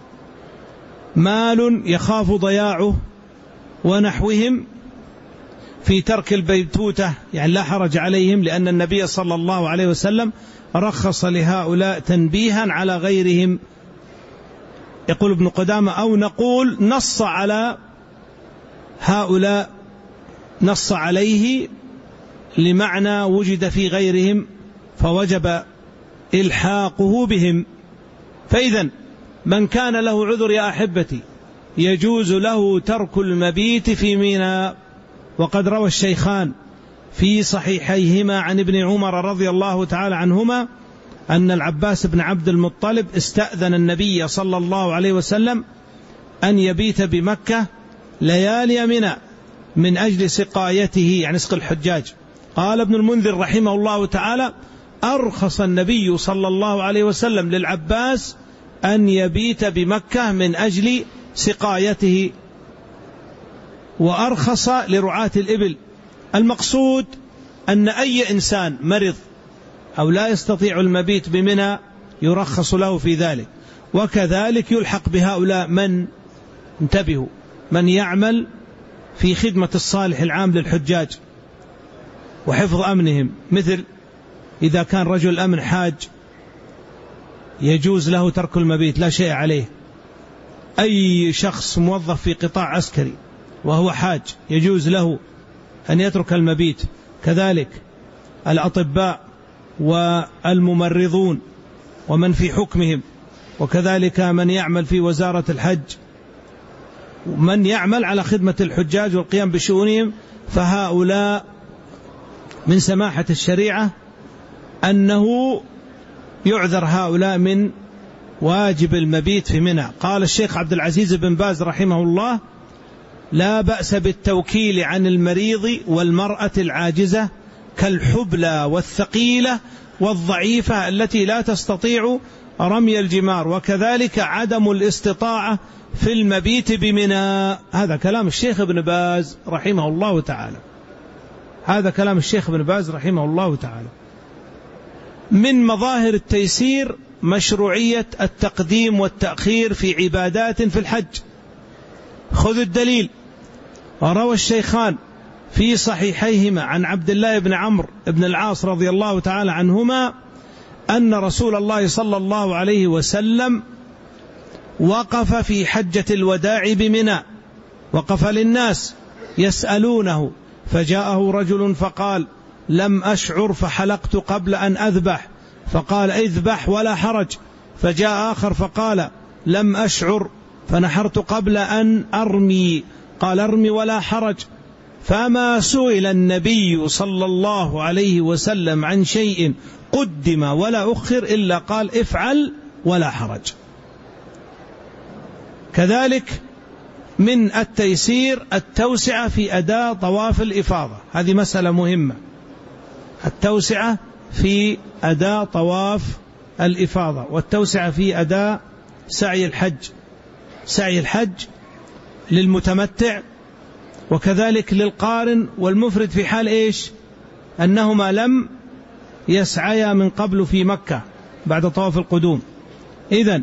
Speaker 1: مال يخاف ضياعه ونحوهم في ترك البيتوتة، يعني لا حرج عليهم، لأن النبي صلى الله عليه وسلم رخص لهؤلاء تنبيها على غيرهم. يقول ابن قدامة: أو نقول نص على هؤلاء، نص عليه لمعنى وجد في غيرهم فوجب إلحاقه بهم. فإذا من كان له عذر يا أحبتي يجوز له ترك المبيت في منى. وقد روى الشيخان في صحيحيهما عن ابن عمر رضي الله تعالى عنهما أن العباس بن عبد المطلب استأذن النبي صلى الله عليه وسلم أن يبيت بمكة ليالي منى من أجل سقايته، يعني سقي الحجاج. قال ابن المنذر رحمه الله تعالى: أرخص النبي صلى الله عليه وسلم للعباس أن يبيت بمكة من أجل سقايته، وأرخص لرعاة الإبل. المقصود أن أي إنسان مرض أو لا يستطيع المبيت بمنى يرخص له في ذلك، وكذلك يلحق بهؤلاء من، انتبهوا، من يعمل في خدمة الصالح العام للحجاج وحفظ أمنهم، مثل إذا كان رجل أمن حاج يجوز له ترك المبيت لا شيء عليه. أي شخص موظف في قطاع عسكري وهو حاج يجوز له أن يترك المبيت، كذلك الأطباء والممرضون ومن في حكمهم، وكذلك من يعمل في وزارة الحج، من يعمل على خدمة الحجاج والقيام بشؤونهم، فهؤلاء من سماحة الشريعة أنه يعذر هؤلاء من واجب المبيت في منى. قال الشيخ عبد العزيز بن باز رحمه الله: لا بأس بالتوكيل عن المريض والمرأة العاجزة كالحبلى والثقيلة والضعيفة التي لا تستطيع رمي الجمار، وكذلك عدم الاستطاعة في المبيت بمنى. هذا كلام الشيخ ابن باز رحمه الله تعالى، هذا كلام الشيخ ابن باز رحمه الله تعالى. من مظاهر التيسير مشروعية التقديم والتأخير في عبادات في الحج. خذ الدليل: روى الشيخان في صحيحيهما عن عبد الله بن عمرو بن العاص رضي الله تعالى عنهما أن رسول الله صلى الله عليه وسلم وقف في حجة الوداع بمنى، وقف للناس يسألونه، فجاءه رجل فقال: لم أشعر فحلقت قبل أن أذبح، فقال: اذبح ولا حرج. فجاء آخر فقال: لم أشعر فنحرت قبل أن أرمي، قال: ارمي ولا حرج. فما سئل النبي صلى الله عليه وسلم عن شيء قدم ولا أخر إلا قال: افعل ولا حرج. كذلك من التيسير التوسعة في أداء طواف الإفاضة، هذه مسألة مهمة، التوسعة في أداء طواف الإفاضة، والتوسعة في أداء سعي الحج. سعي الحج للمتمتع وكذلك للقارن والمفرد في حال إيش؟ أنهما لم يسعيا من قبل في مكة بعد طواف القدوم. إذن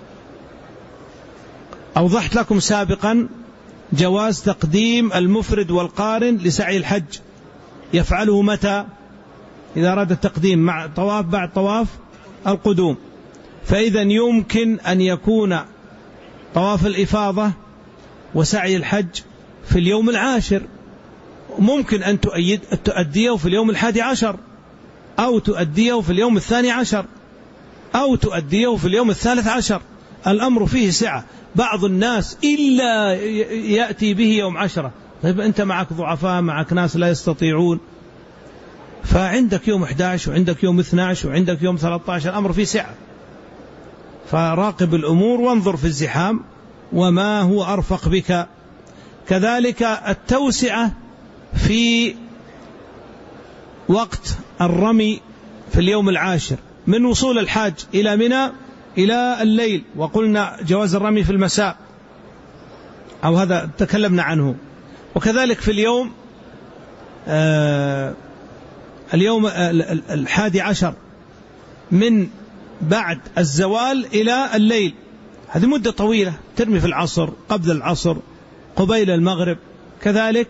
Speaker 1: أوضحت لكم سابقا جواز تقديم المفرد والقارن لسعي الحج، يفعله متى؟ إذا أراد التقديم مع طواف بعد طواف القدوم. فإذا يمكن أن يكون طواف الإفاضة وسعي الحج في اليوم العاشر، ممكن أن تؤديه في اليوم الحادي عشر، أو تؤديه في اليوم الثاني عشر، أو تؤديه في اليوم الثالث عشر، الأمر فيه سعة. بعض الناس إلا يأتي به يوم عشرة. طيب أنت معك ضعفاء، معك ناس لا يستطيعون، فعندك يوم أحد عشر وعندك يوم اثني عشر وعندك يوم ثلاثة عشر، الأمر فيه سعة. فراقب الأمور وانظر في الزحام وما هو أرفق بك. كذلك التوسعة في وقت الرمي في اليوم العاشر من وصول الحاج إلى منى إلى الليل، وقلنا جواز الرمي في المساء، أو هذا تكلمنا عنه. وكذلك في اليوم آه اليوم الحادي عشر من بعد الزوال إلى الليل، هذه مدة طويلة، ترمي في العصر، قبل العصر، قبيل المغرب. كذلك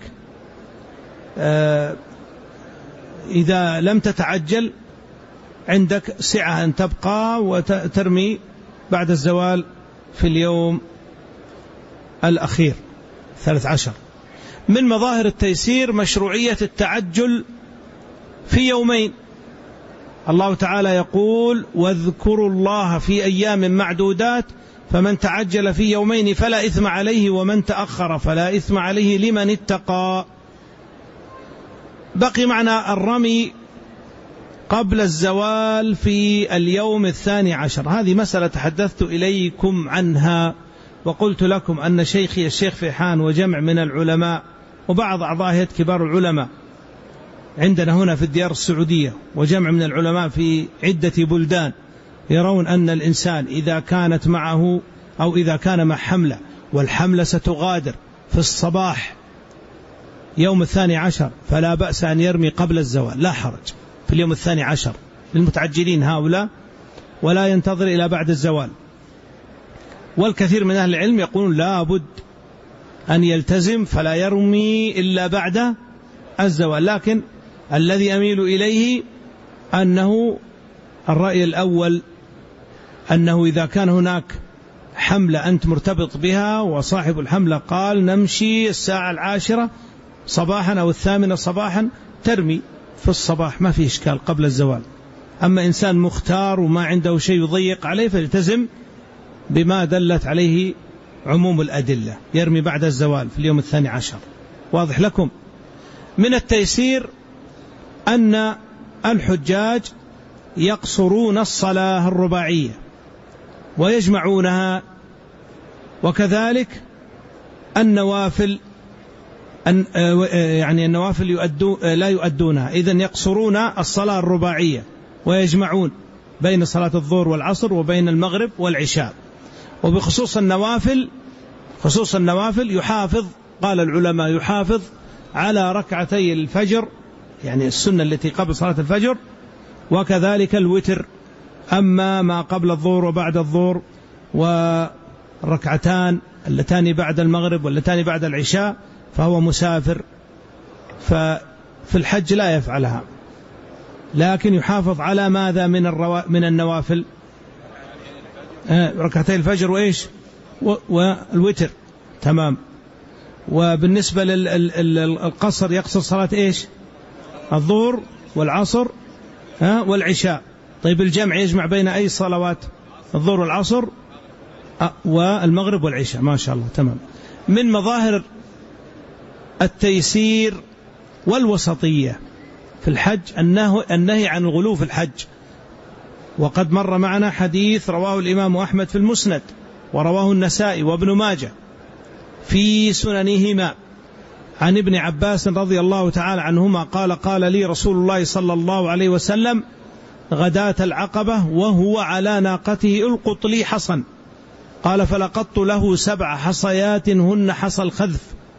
Speaker 1: آه إذا لم تتعجل عندك سعة أن تبقى وترمي بعد الزوال في اليوم الأخير ثلاث عشر. من مظاهر التيسير مشروعية التعجل في يومين. الله تعالى يقول: واذكروا الله في أيام معدودات فمن تعجل في يومين فلا إثم عليه ومن تأخر فلا إثم عليه لمن اتقى. بقي معنا الرمي قبل الزوال في اليوم الثاني عشر. هذه مسألة تحدثت إليكم عنها، وقلت لكم أن شيخي الشيخ فيحان وجمع من العلماء وبعض أعضاء هيئة كبار العلماء عندنا هنا في الديار السعودية وجمع من العلماء في عدة بلدان يرون أن الإنسان إذا كانت معه أو إذا كان مع حملة والحملة ستغادر في الصباح يوم الثاني عشر فلا بأس أن يرمي قبل الزوال، لا حرج في اليوم الثاني عشر للمتعجلين هؤلاء، ولا ينتظر إلى بعد الزوال. والكثير من أهل العلم يقولون لا بد أن يلتزم فلا يرمي إلا بعد الزوال. لكن الذي أميل إليه أنه الرأي الأول، أنه إذا كان هناك حملة أنت مرتبط بها وصاحب الحملة قال نمشي الساعة العاشرة صباحا أو الثامنة صباحا، ترمي في الصباح ما في إشكال قبل الزوال. أما إنسان مختار وما عنده شيء يضيق عليه فيلتزم بما دلت عليه عموم الأدلة، يرمي بعد الزوال في اليوم الثاني عشر. واضح لكم؟ من التيسير أن الحجاج يقصرون الصلاة الرباعية ويجمعونها، وكذلك النوافل يعني النوافل يؤدو لا يؤدونها، إذن يقصرون الصلاة الرباعية ويجمعون بين صلاة الظهر والعصر وبين المغرب والعشاء. وبخصوص النوافل خصوص النوافل يحافظ، قال العلماء يحافظ على ركعتي الفجر، يعني السنة التي قبل صلاة الفجر، وكذلك الوتر. أما ما قبل الظهر وبعد الظهر والركعتان اللتان بعد المغرب واللتان بعد العشاء فهو مسافر، ففي الحج لا يفعلها، لكن يحافظ على ماذا من الروا... من النوافل؟ آه ركعتي الفجر وإيش والوتر. تمام. وبالنسبة للقصر يقصر صلاة إيش؟ الظهر والعصر ها والعشاء. طيب الجمع يجمع بين أي صلوات؟ الظهر والعصر والمغرب والعشاء. ما شاء الله. تمام. من مظاهر التيسير والوسطية في الحج النهي عن الغلو في الحج، وقد مر معنا حديث رواه الإمام أحمد في المسند ورواه النسائي وابن ماجه في سننهما عن ابن عباس رضي الله تعالى عنهما قال قال لي رسول الله صلى الله عليه وسلم غداة العقبة وهو على ناقته القط لي حصا، قال فلقطت له سبع حصيات هن حصى الخذف،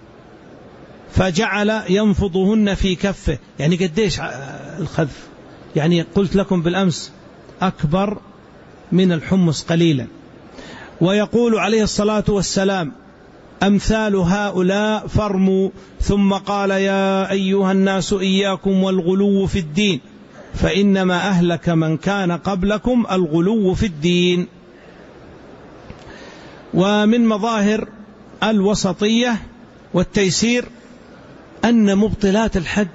Speaker 1: فجعل ينفضهن في كفه. يعني قديش الخذف؟ يعني قلت لكم بالأمس أكبر من الحمص قليلا. ويقول عليه الصلاة والسلام أمثال هؤلاء فرموا، ثم قال يا أيها الناس إياكم والغلو في الدين فإنما أهلك من كان قبلكم الغلو في الدين. ومن مظاهر الوسطية والتيسير أن مبطلات الحج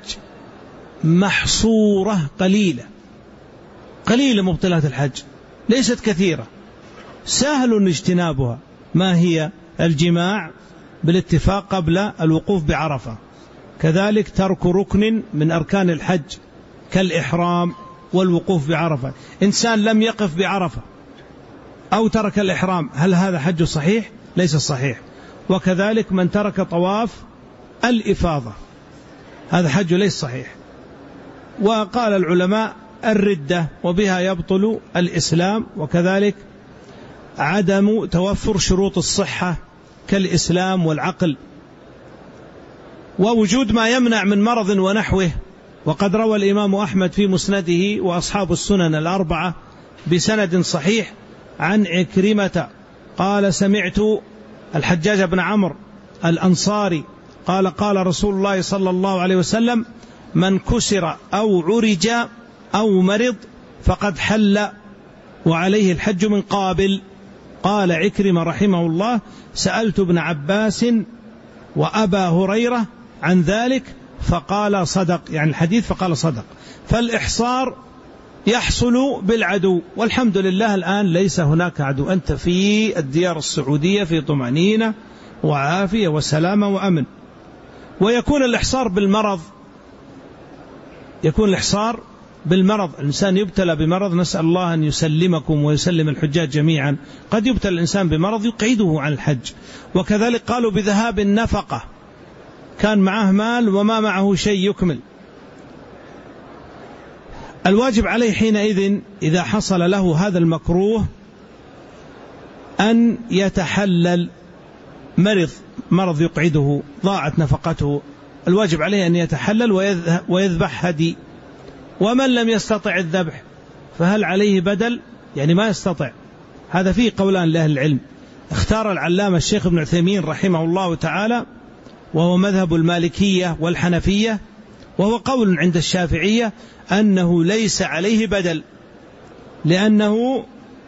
Speaker 1: محصورة قليلة قليلة مبطلات الحج ليست كثيرة، سهل اجتنابها. ما هي؟ الجماع بالاتفاق قبل الوقوف بعرفة، كذلك ترك ركن من أركان الحج كالإحرام والوقوف بعرفة. إنسان لم يقف بعرفة أو ترك الإحرام، هل هذا حج صحيح؟ ليس صحيح. وكذلك من ترك طواف الإفاضة، هذا حج ليس صحيح. وقال العلماء الردة وبها يبطل الإسلام، وكذلك عدم توفر شروط الصحة كالإسلام والعقل، ووجود ما يمنع من مرض ونحوه. وقد روى الإمام أحمد في مسنده وأصحاب السنن الأربعة بسند صحيح عن عكرمة قال سمعت الحجاج بن عمرو الأنصاري قال قال رسول الله صلى الله عليه وسلم من كسر أو عرج أو مرض فقد حل وعليه الحج من قابل. قال عكرمة رحمه الله سألت ابن عباس وأبا هريرة عن ذلك فقال صدق، يعني الحديث فقال صدق. فالإحصار يحصل بالعدو، والحمد لله الآن ليس هناك عدو، أنت في الديار السعودية في طمأنينة وعافية وسلامة وأمن. ويكون الإحصار بالمرض، يكون الإحصار بالمرض، الإنسان يبتلى بمرض، نسأل الله أن يسلمكم ويسلم الحجاج جميعا. قد يبتلى الإنسان بمرض يقعده عن الحج. وكذلك قالوا بذهاب النفقة، كان معه مال وما معه شيء يكمل، الواجب عليه حينئذ إذا حصل له هذا المكروه أن يتحلل. مرض مرض يقعده، ضاعت نفقته، الواجب عليه أن يتحلل ويذبح هدي. ومن لم يستطع الذبح فهل عليه بدل؟ يعني ما يستطع، هذا فيه قولان لأهل العلم، اختار العلامة الشيخ ابن عثيمين رحمه الله تعالى، وهو مذهب المالكية والحنفية، وهو قول عند الشافعية، أنه ليس عليه بدل، لأنه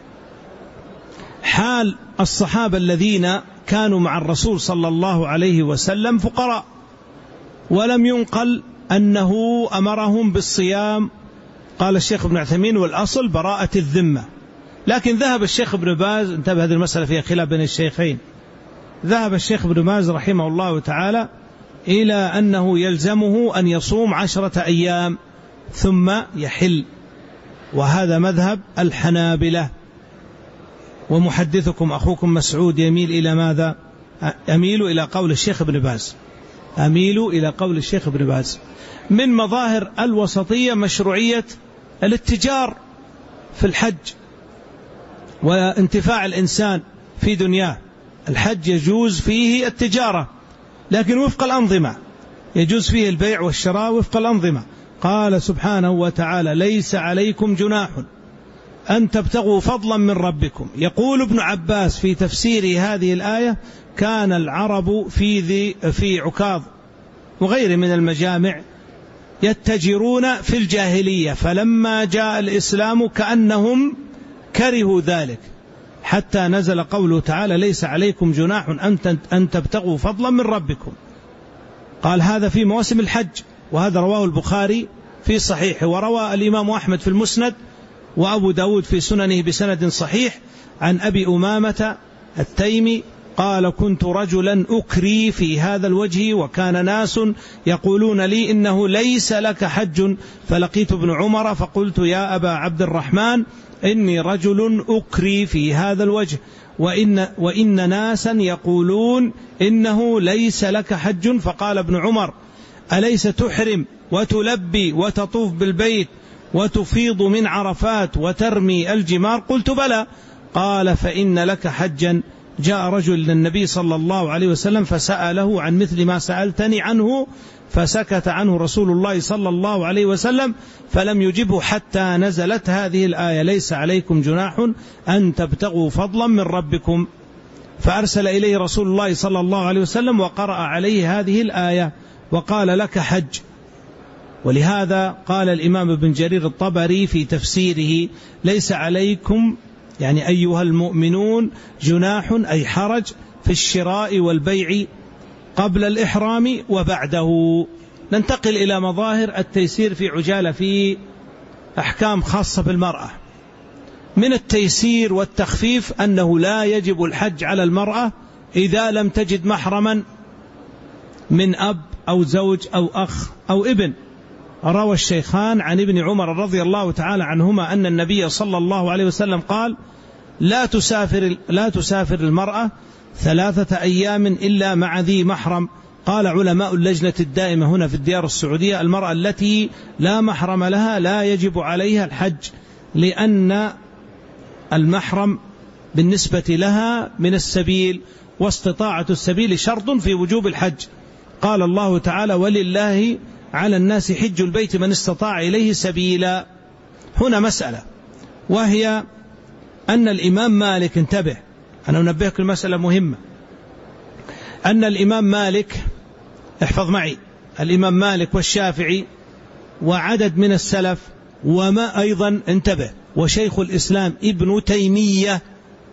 Speaker 1: حال الصحابة الذين كانوا مع الرسول صلى الله عليه وسلم فقراء، ولم ينقل أنه أمرهم بالصيام. قال الشيخ ابن عثيمين: والأصل براءة الذمة. لكن ذهب الشيخ ابن باز، انتبه هذه المسألة فيها خلاف بين الشيخين، ذهب الشيخ ابن باز رحمه الله تعالى إلى أنه يلزمه أن يصوم عشرة أيام ثم يحل، وهذا مذهب الحنابلة. ومحدثكم أخوكم مسعود يميل إلى ماذا؟ أميل إلى قول الشيخ ابن باز، أميل إلى قول الشيخ ابن باز. من مظاهر الوسطية مشروعية الاتجار في الحج وانتفاع الإنسان في دنياه. الحج يجوز فيه التجارة، لكن وفق الأنظمة، يجوز فيه البيع والشراء وفق الأنظمة. قال سبحانه وتعالى: ليس عليكم جناح أن تبتغوا فضلا من ربكم. يقول ابن عباس في تفسير هذه الآية: كان العرب في, ذي في عكاظ وغير من المجامع يتجرون في الجاهلية، فلما جاء الإسلام كأنهم كرهوا ذلك، حتى نزل قوله تعالى: ليس عليكم جناح أن تبتغوا فضلا من ربكم. قال هذا في مواسم الحج، وهذا رواه البخاري في صحيحه، وروى الإمام أحمد في المسند، وأبو داود في سننه بسند صحيح عن أبي أمامة التيمي قال: كنت رجلا أكري في هذا الوجه، وكان ناس يقولون لي إنه ليس لك حج، فلقيت ابن عمر فقلت: يا أبا عبد الرحمن، إني رجل أكري في هذا الوجه، وإن, وإن ناسا يقولون إنه ليس لك حج. فقال ابن عمر: أليس تحرم وتلبي وتطوف بالبيت وتفيض من عرفات وترمي الجمار؟ قلت: بلى. قال: فإن لك حجا. جاء رجل للنبي صلى الله عليه وسلم فسأله عن مثل ما سألتني عنه، فسكت عنه رسول الله صلى الله عليه وسلم فلم يجبه حتى نزلت هذه الآية: ليس عليكم جناح أن تبتغوا فضلا من ربكم. فأرسل إليه رسول الله صلى الله عليه وسلم وقرأ عليه هذه الآية وقال: لك حج. ولهذا قال الإمام ابن جرير الطبري في تفسيره: ليس عليكم يعني أيها المؤمنون جناح أي حرج في الشراء والبيع قبل الإحرام وبعده. ننتقل إلى مظاهر التيسير في عجالة في أحكام خاصة بالمرأة. من التيسير والتخفيف أنه لا يجب الحج على المرأة إذا لم تجد محرما من أب أو زوج أو أخ أو ابن. روى الشيخان عن ابن عمر رضي الله تعالى عنهما أن النبي صلى الله عليه وسلم قال: لا تسافر, لا تسافر المرأة ثلاثة أيام إلا مع ذي محرم. قال علماء اللجنة الدائمة هنا في الديار السعودية: المرأة التي لا محرم لها لا يجب عليها الحج، لأن المحرم بالنسبة لها من السبيل، واستطاعة السبيل شرط في وجوب الحج. قال الله تعالى: ولله على الناس حج البيت من استطاع إليه سبيلا. هنا مسألة، وهي أن الإمام مالك، انتبه أنا أنبهك المسألة مهمة، أن الإمام مالك، احفظ معي، الإمام مالك والشافعي وعدد من السلف وما أيضا انتبه وشيخ الإسلام ابن تيمية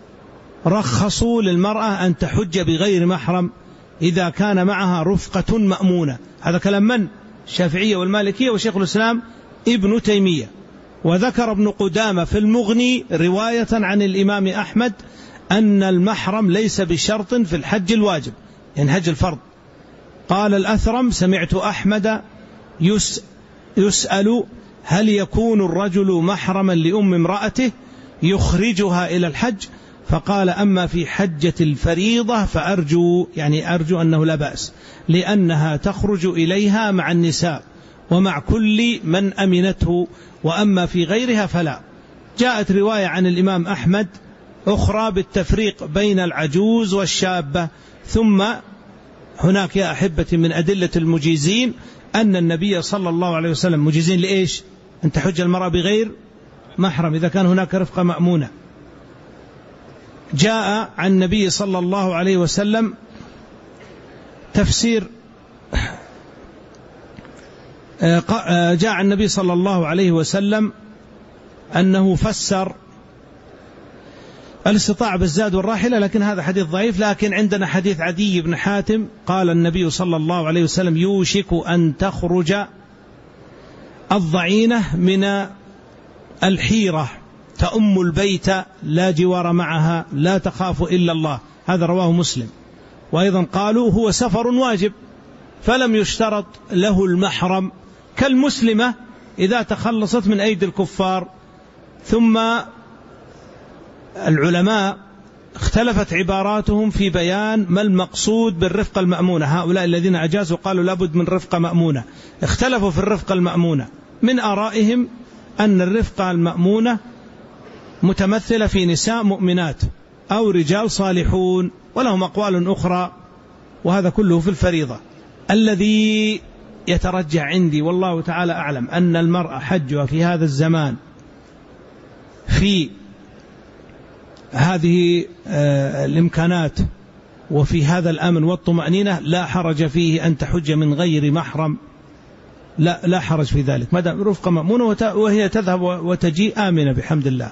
Speaker 1: رخصوا للمرأة أن تحج بغير محرم إذا كان معها رفقة مأمونة. هذا كلام من؟ الشافعية والمالكية وشيخ الإسلام ابن تيمية. وذكر ابن قدامة في المغني رواية عن الإمام أحمد أن المحرم ليس بشرط في الحج الواجب، يعني حج الفرض. قال الأثرم: سمعت أحمد يسأل: هل يكون الرجل محرما لأم امرأته يخرجها إلى الحج؟ فقال: أما في حجة الفريضة فأرجو، يعني أرجو أنه لا بأس، لأنها تخرج إليها مع النساء ومع كل من أمنته، وأما في غيرها فلا. جاءت رواية عن الإمام أحمد أخرى بالتفريق بين العجوز والشابة. ثم هناك يا أحبتي من أدلة المجيزين أن النبي صلى الله عليه وسلم، مجيزين لإيش؟ أن تحج المرأة بغير محرم إذا كان هناك رفقة مأمونة. جاء عن النبي صلى الله عليه وسلم تفسير جاء عن النبي صلى الله عليه وسلم أنه فسر الاستطاعة بالزاد والراحلة، لكن هذا حديث ضعيف. لكن عندنا حديث عدي بن حاتم قال النبي صلى الله عليه وسلم: يوشك أن تخرج الضعينة من الحيرة تأم البيت لا جوار معها لا تخاف إلا الله. هذا رواه مسلم. وأيضا قالوا هو سفر واجب فلم يشترط له المحرم كالمسلمة إذا تخلصت من أيدي الكفار. ثم العلماء اختلفت عباراتهم في بيان ما المقصود بالرفقة المأمونة. هؤلاء الذين أجازوا قالوا لابد من رفقة مأمونة، اختلفوا في الرفقة المأمونة. من آرائهم أن الرفقة المأمونة متمثلة في نساء مؤمنات أو رجال صالحون، ولهم أقوال أخرى، وهذا كله في الفريضة. الذي يترجح عندي والله تعالى أعلم أن المرأة حجها في هذا الزمان في هذه الإمكانات وفي هذا الأمن والطمأنينة لا حرج فيه أن تحج من غير محرم، لا لا حرج في ذلك ما دام رفقة مأمونة وهي تذهب وتجيء آمنة بحمد الله.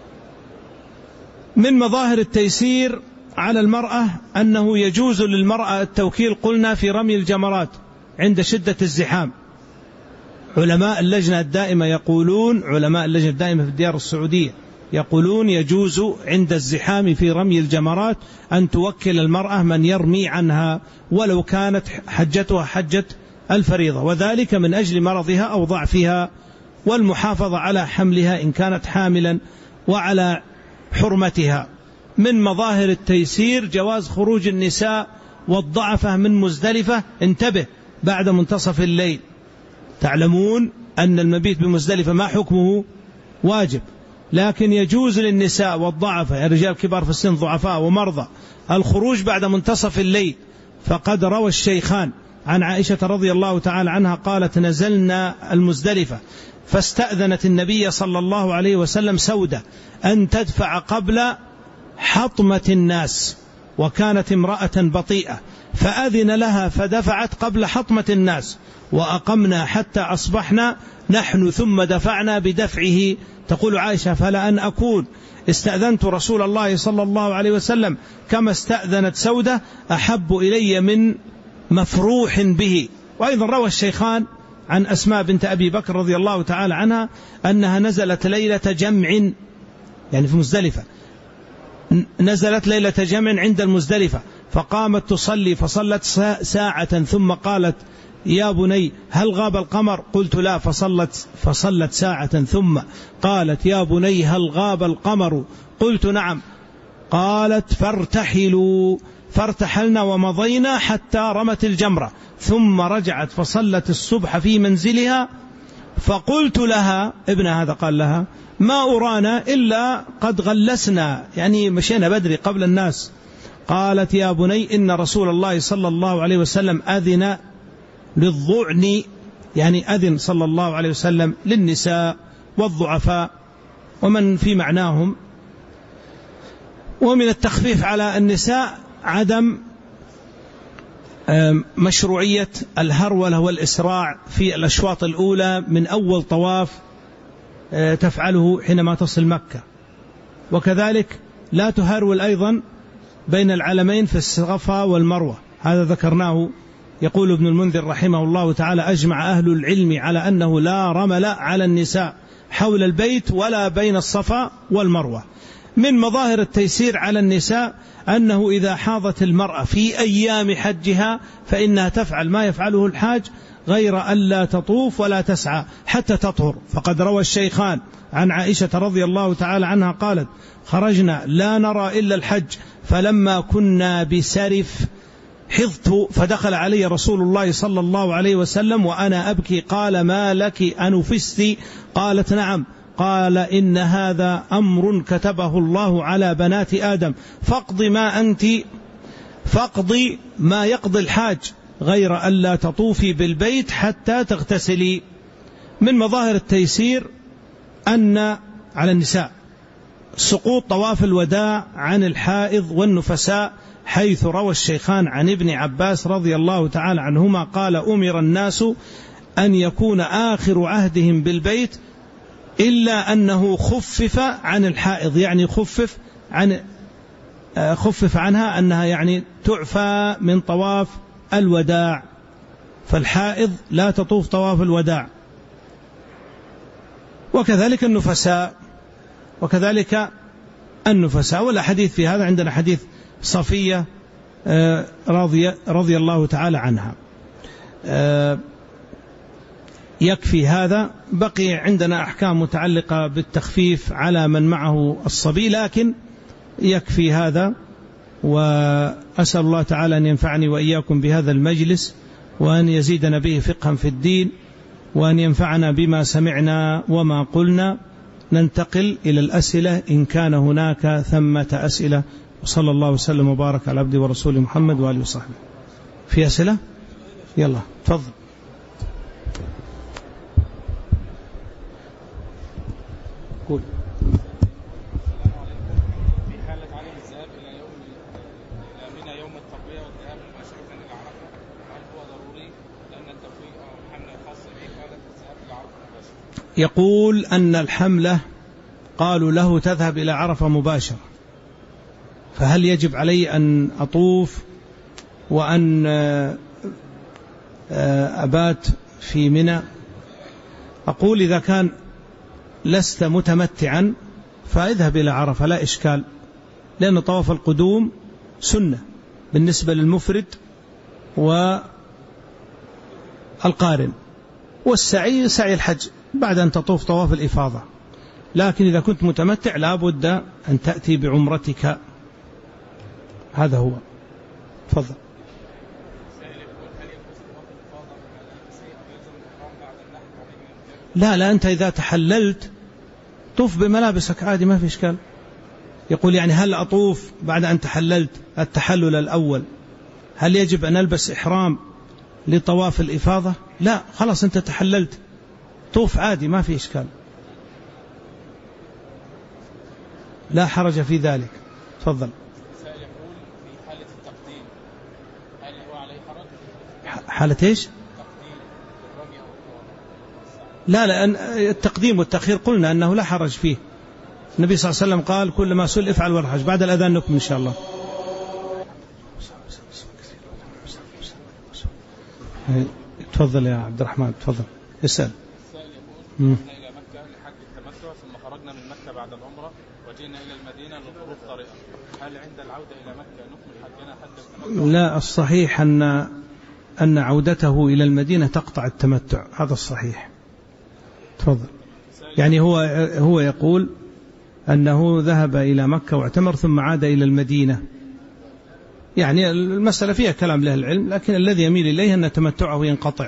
Speaker 1: من مظاهر التيسير على المرأة أنه يجوز للمرأة التوكيل قلنا في رمي الجمرات عند شدة الزحام. علماء اللجنة الدائمة يقولون علماء اللجنة الدائمة في الديار السعودية يقولون يجوز عند الزحام في رمي الجمرات أن توكل المرأة من يرمي عنها ولو كانت حجتها حجة الفريضة، وذلك من أجل مرضها أو ضعفها والمحافظة على حملها إن كانت حاملا وعلى حرمتها. من مظاهر التيسير جواز خروج النساء والضعفة من مزدلفة، انتبه، بعد منتصف الليل. تعلمون أن المبيت بمزدلفة ما حكمه واجب، لكن يجوز للنساء والضعفة، الرجال كبار في السن ضعفاء ومرضى، الخروج بعد منتصف الليل. فقد روى الشيخان عن عائشة رضي الله تعالى عنها قالت: نزلنا المزدلفة فاستأذنت النبي صلى الله عليه وسلم سودة أن تدفع قبل حطمة الناس، وكانت امرأة بطيئة، فأذن لها فدفعت قبل حطمة الناس، وأقمنا حتى أصبحنا نحن ثم دفعنا بدفعه. تقول عائشة: فلا أن أكون استأذنت رسول الله صلى الله عليه وسلم كما استأذنت سودة أحب إلي من مفروح به. وأيضا روى الشيخان عن أسماء بنت أبي بكر رضي الله تعالى عنها أنها نزلت ليلة جمع، يعني في مزدلفة، نزلت ليلة جمع عند المزدلفة، فقامت تصلي فصلت ساعة ثم قالت: يا بني هل غاب القمر؟ قلت لا، فصلت فصلت ساعة ثم قالت: يا بني هل غاب القمر؟ قلت نعم. قالت: فارتحلوا، فارتحلنا ومضينا حتى رمت الجمرة، ثم رجعت فصلت الصبح في منزلها. فقلت لها، ابن هذا قال لها: ما أرانا إلا قد غلسنا، يعني مشينا بدري قبل الناس. قالت: يا بني إن رسول الله صلى الله عليه وسلم أذن للضعن، يعني أذن صلى الله عليه وسلم للنساء والضعفاء ومن في معناهم. ومن التخفيف على النساء عدم مشروعية الهرولة والإسراع في الأشواط الأولى من أول طواف تفعله حينما تصل مكة، وكذلك لا تهرول أيضا بين العلمين في الصفا والمروة، هذا ذكرناه. يقول ابن المنذر رحمه الله تعالى: أجمع أهل العلم على أنه لا رمل على النساء حول البيت ولا بين الصفا والمروة. من مظاهر التيسير على النساء أنه إذا حاضت المرأة في أيام حجها فإنها تفعل ما يفعله الحاج، غير أن لا تطوف ولا تسعى حتى تطهر. فقد روى الشيخان عن عائشة رضي الله تعالى عنها قالت: خرجنا لا نرى إلا الحج، فلما كنا بسرف حضت فدخل علي رسول الله صلى الله عليه وسلم وأنا أبكي، قال: ما لك أنفستي؟ قالت: نعم. قال: إن هذا أمر كتبه الله على بنات آدم، فاقض ما أنت فاقضي ما يقضي الحاج، غير ألا تطوفي بالبيت حتى تغتسلي. من مظاهر التيسير أن على النساء سقوط طواف الوداع عن الحائض والنفساء، حيث روى الشيخان عن ابن عباس رضي الله تعالى عنهما قال: أمر الناس أن يكون آخر عهدهم بالبيت إلا أنه خفف عن الحائض، يعني خفف عن خفف عنها أنها يعني تعفى من طواف الوداع، فالحائض لا تطوف طواف الوداع، وكذلك النفساء وكذلك النفساء. والحديث في هذا عندنا حديث صفية رضي, رضي الله تعالى عنها. يكفي هذا. بقي عندنا أحكام متعلقة بالتخفيف على من معه الصبي، لكن يكفي هذا، وأسأل الله تعالى أن ينفعني وإياكم بهذا المجلس، وأن يزيدنا به فقها في الدين، وأن ينفعنا بما سمعنا وما قلنا. ننتقل إلى الأسئلة إن كان هناك ثمة أسئلة. وصلى الله وسلم وبارك على عبده ورسوله محمد وآله وصحبه. في أسئلة؟ يلا تفضل. قول.
Speaker 2: في حالة عدم الذهاب إلى يوم إلى منى يوم التروية والذهاب مباشرة إلى عرفة، هل هو ضروري لأن التفويض أو الحملة الخاصة به قالت الذهاب إلى عرفة مباشرة؟
Speaker 1: يقول أن الحملة قالوا له تذهب إلى عرفة مباشرة، فهل يجب علي أن أطوف وأن أبات في منى؟ أقول إذا كان لست متمتعا فاذهب إلى عرفة لا إشكال، لأن طواف القدوم سنة بالنسبة للمفرد والقارن، والسعي سعي الحج بعد أن تطوف طواف الإفاضة. لكن إذا كنت متمتع لا بد أن تأتي بعمرتك، هذا هو. تفضل. لا لا أنت إذا تحللت طوف بملابسك عادي ما في إشكال. يقول يعني هل أطوف بعد أن تحللت التحلل الأول، هل يجب أن ألبس إحرام لطواف الإفاضة؟ لا، خلاص أنت تحللت طوف عادي ما في إشكال، لا حرج في ذلك. تفضل.
Speaker 2: سائل يقول في حالة التقديم هل هو عليه حرج؟
Speaker 1: حالة إيش؟ لا لا التقديم والتأخير قلنا أنه لا حرج فيه. النبي صلى الله عليه وسلم قال: كل ما سئل افعل ولا حرج. بعد الأذان نكمل إن شاء الله. تفضل يا عبد الرحمن، تفضل اسأل.
Speaker 2: السائل يقول: رحنا إلى مكة لحج التمتع ثم خرجنا من مكة بعد العمرة وجينا إلى المدينة لظروف طارئة، هل عند العودة إلى مكة نكمل حجنا حج التمتع؟
Speaker 1: لا، الصحيح أن أن عودته إلى المدينة تقطع التمتع، هذا الصحيح. تفضل. يعني هو هو يقول أنه ذهب إلى مكة واعتمر ثم عاد إلى المدينة، يعني المسألة فيها كلام له العلم، لكن الذي يميل إليه أن تمتعه ينقطع.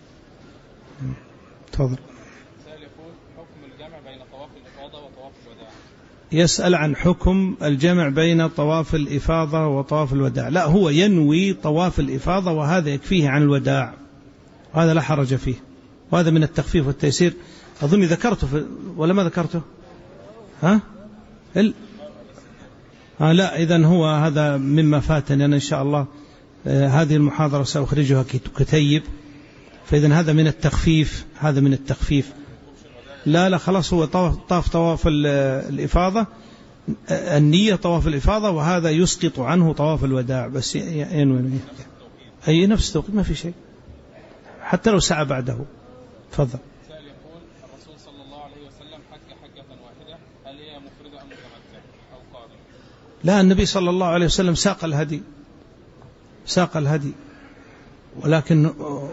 Speaker 1: تفضل.
Speaker 2: يقول: حكم الجمع بين طواف الإفاضة وطواف الوداع.
Speaker 1: يسأل عن حكم الجمع بين طواف الإفاضة وطواف الوداع. لا، هو ينوي طواف الإفاضة وهذا يكفيه عن الوداع، وهذا لا حرج فيه، وهذا من التخفيف والتيسير. أظن ذكرته في ولا ما ذكرته؟ ها؟ ال... آه لا، إذن هو هذا مما فاتني أنا إن شاء الله. آه هذه المحاضرة سأخرجها كتيب، فإذن هذا من التخفيف، هذا من التخفيف. لا لا خلاص، هو طاف, طاف طواف الإفاضة، النية طواف الإفاضة، وهذا يسقط عنه طواف الوداع، بس ينوي أي نفس توقيت ما في شيء حتى لو سعى بعده. تفضل.
Speaker 2: سائل يقول: الرسول صلى الله عليه وسلم حج حجة واحدة، هل هي مفردة أم متمتع أو قارن؟
Speaker 1: لا، النبي صلى الله عليه وسلم ساق الهدي، ساق الهدي، ولكن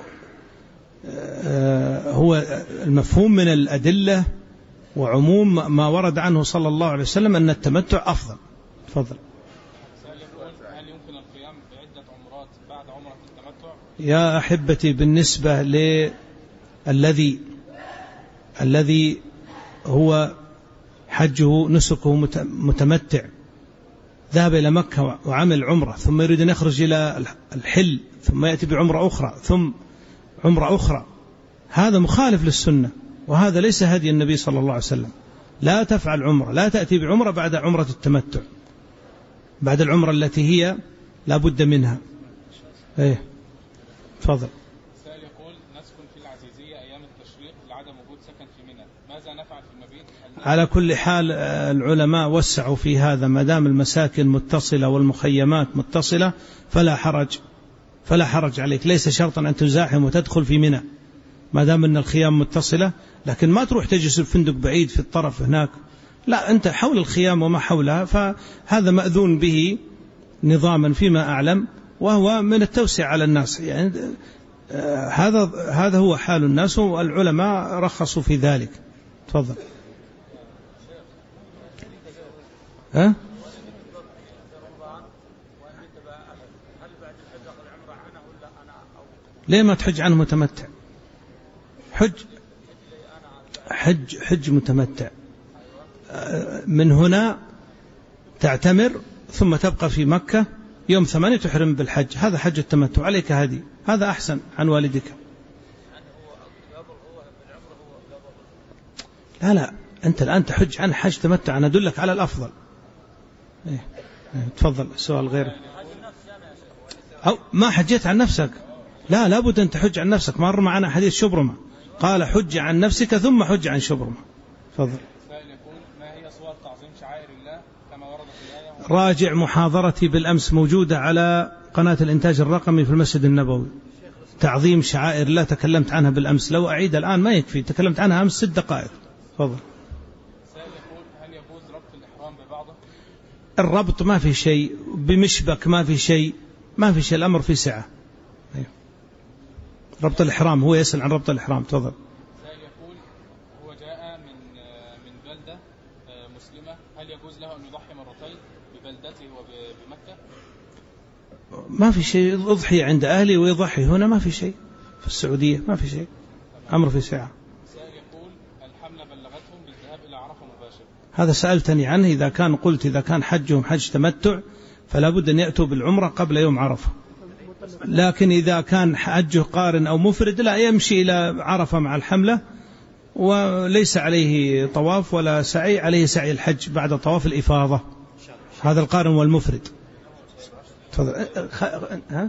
Speaker 1: هو المفهوم من الأدلة وعموم ما ورد عنه صلى الله عليه وسلم أن التمتع أفضل. تفضل.
Speaker 2: سائل يقول: هل يمكن القيام بعدة عمرات بعد عمرة التمتع؟
Speaker 1: يا أحبتي، بالنسبة للذي الذي هو حجه نسكه متمتع، ذهب إلى مكة وعمل عمرة ثم يريد أن يخرج إلى الحل ثم يأتي بعمرة أخرى ثم عمرة أخرى، هذا مخالف للسنة، وهذا ليس هدي النبي صلى الله عليه وسلم، لا تفعل عمرة، لا تأتي بعمرة بعد عمرة التمتع، بعد العمرة التي هي لا بد منها. ايه تفضل.
Speaker 2: سائل يقول نسكن في العزيزية أيام التشريق لعدم وجود سكن في منى، ماذا نفعل في المبيت؟
Speaker 1: على كل حال العلماء وسعوا في هذا، ما دام المساكن متصلة والمخيمات متصلة فلا حرج، فلا حرج عليك، ليس شرطا أن تزاحم وتدخل في منى ما دام أن الخيام متصلة، لكن ما تروح تجلس في فندق بعيد في الطرف هناك، لا، أنت حول الخيام وما حولها، فهذا مأذون به نظاما فيما أعلم، وهو من التوسع على الناس، يعني هذا هذا هو حال الناس، والعلماء رخصوا في ذلك. تفضل. ها؟ ليه ما تحج عنه متمتع؟ حج حج حج متمتع، من هنا تعتمر ثم تبقى في مكة يوم ثمانية تحرم بالحج، هذا حج التمتع، عليك هذه، هذا أحسن عن والدك. لا لا، أنت الآن تحج عن حج تمتع، أنا أدلك على الأفضل. إيه. إيه. تفضل. سؤال غيره. أو ما حجيت عن نفسك، لا لابد أن تحج عن نفسك، مر معنا حديث شبرمة قال حج عن نفسك ثم حج عن شبرمة. تفضل.
Speaker 2: سائل يقول ما هي صور تعظيم شعائر الله كما ورد في الآية؟
Speaker 1: راجع محاضرتي بالأمس موجودة على قناة الإنتاج الرقمي في المسجد النبوي، تعظيم شعائر الله تكلمت عنها بالأمس، لو أعيد الآن ما يكفي، تكلمت عنها أمس ست دقائق. تفضل.
Speaker 2: سائل يقول هل يجوز ربط الإحرام ببعضه؟
Speaker 1: الربط ما في شيء، بمشبك ما في شيء، ما في شيء، الأمر في سعة. ربط الإحرام، هو يسأل عن ربط الإحرام. تفضل.
Speaker 2: سائل يقول هو جاء من من بلدة مسلمة، هل يجوز له أن يضحي مرتين ببلدته وبمكة؟
Speaker 1: ما في شيء، أضحي عند أهلي ويضحي هنا، ما في شيء في السعودية، ما في شيء، أمر في سعة.
Speaker 2: سائل يقول الحملة بلغتهم بالذهاب إلى عرفة مباشر،
Speaker 1: هذا سألتني عنه، إذا كان قلت إذا كان حجهم حج تمتع فلا بد أن يأتوا بالعمرة قبل يوم عرفة، لكن إذا كان حجه قارن أو مفرد لا، يمشي إلى عرفة مع الحملة وليس عليه طواف ولا سعي، عليه سعي الحج بعد طواف الإفاضة، هذا القارن والمفرد. تفضل. ها؟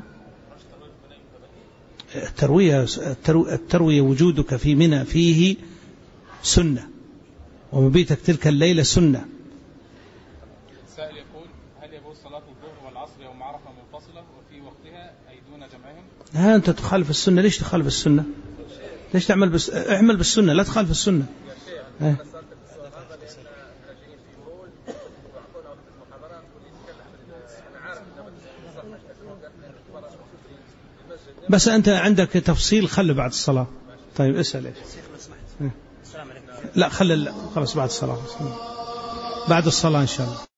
Speaker 1: التروية التروية وجودك في منى فيه سنة، ومبيتك تلك الليلة سنة.
Speaker 2: سائل يقول هل يجوز صلاة الظهر والعصر يوم عرفة منفصلة وفي وقتها أي دون جمعهم؟
Speaker 1: ها أنت تخالف السنة، ليش تخالف السنة؟ ليش تعمل بس... اعمل بالسنة، لا تخالف السنة. ها؟ بس أنت عندك تفصيل، خلي بعد الصلاة. طيب اسأل إيش؟ لا خلي، خلاص بعد الصلاة، بعد الصلاة إن شاء الله.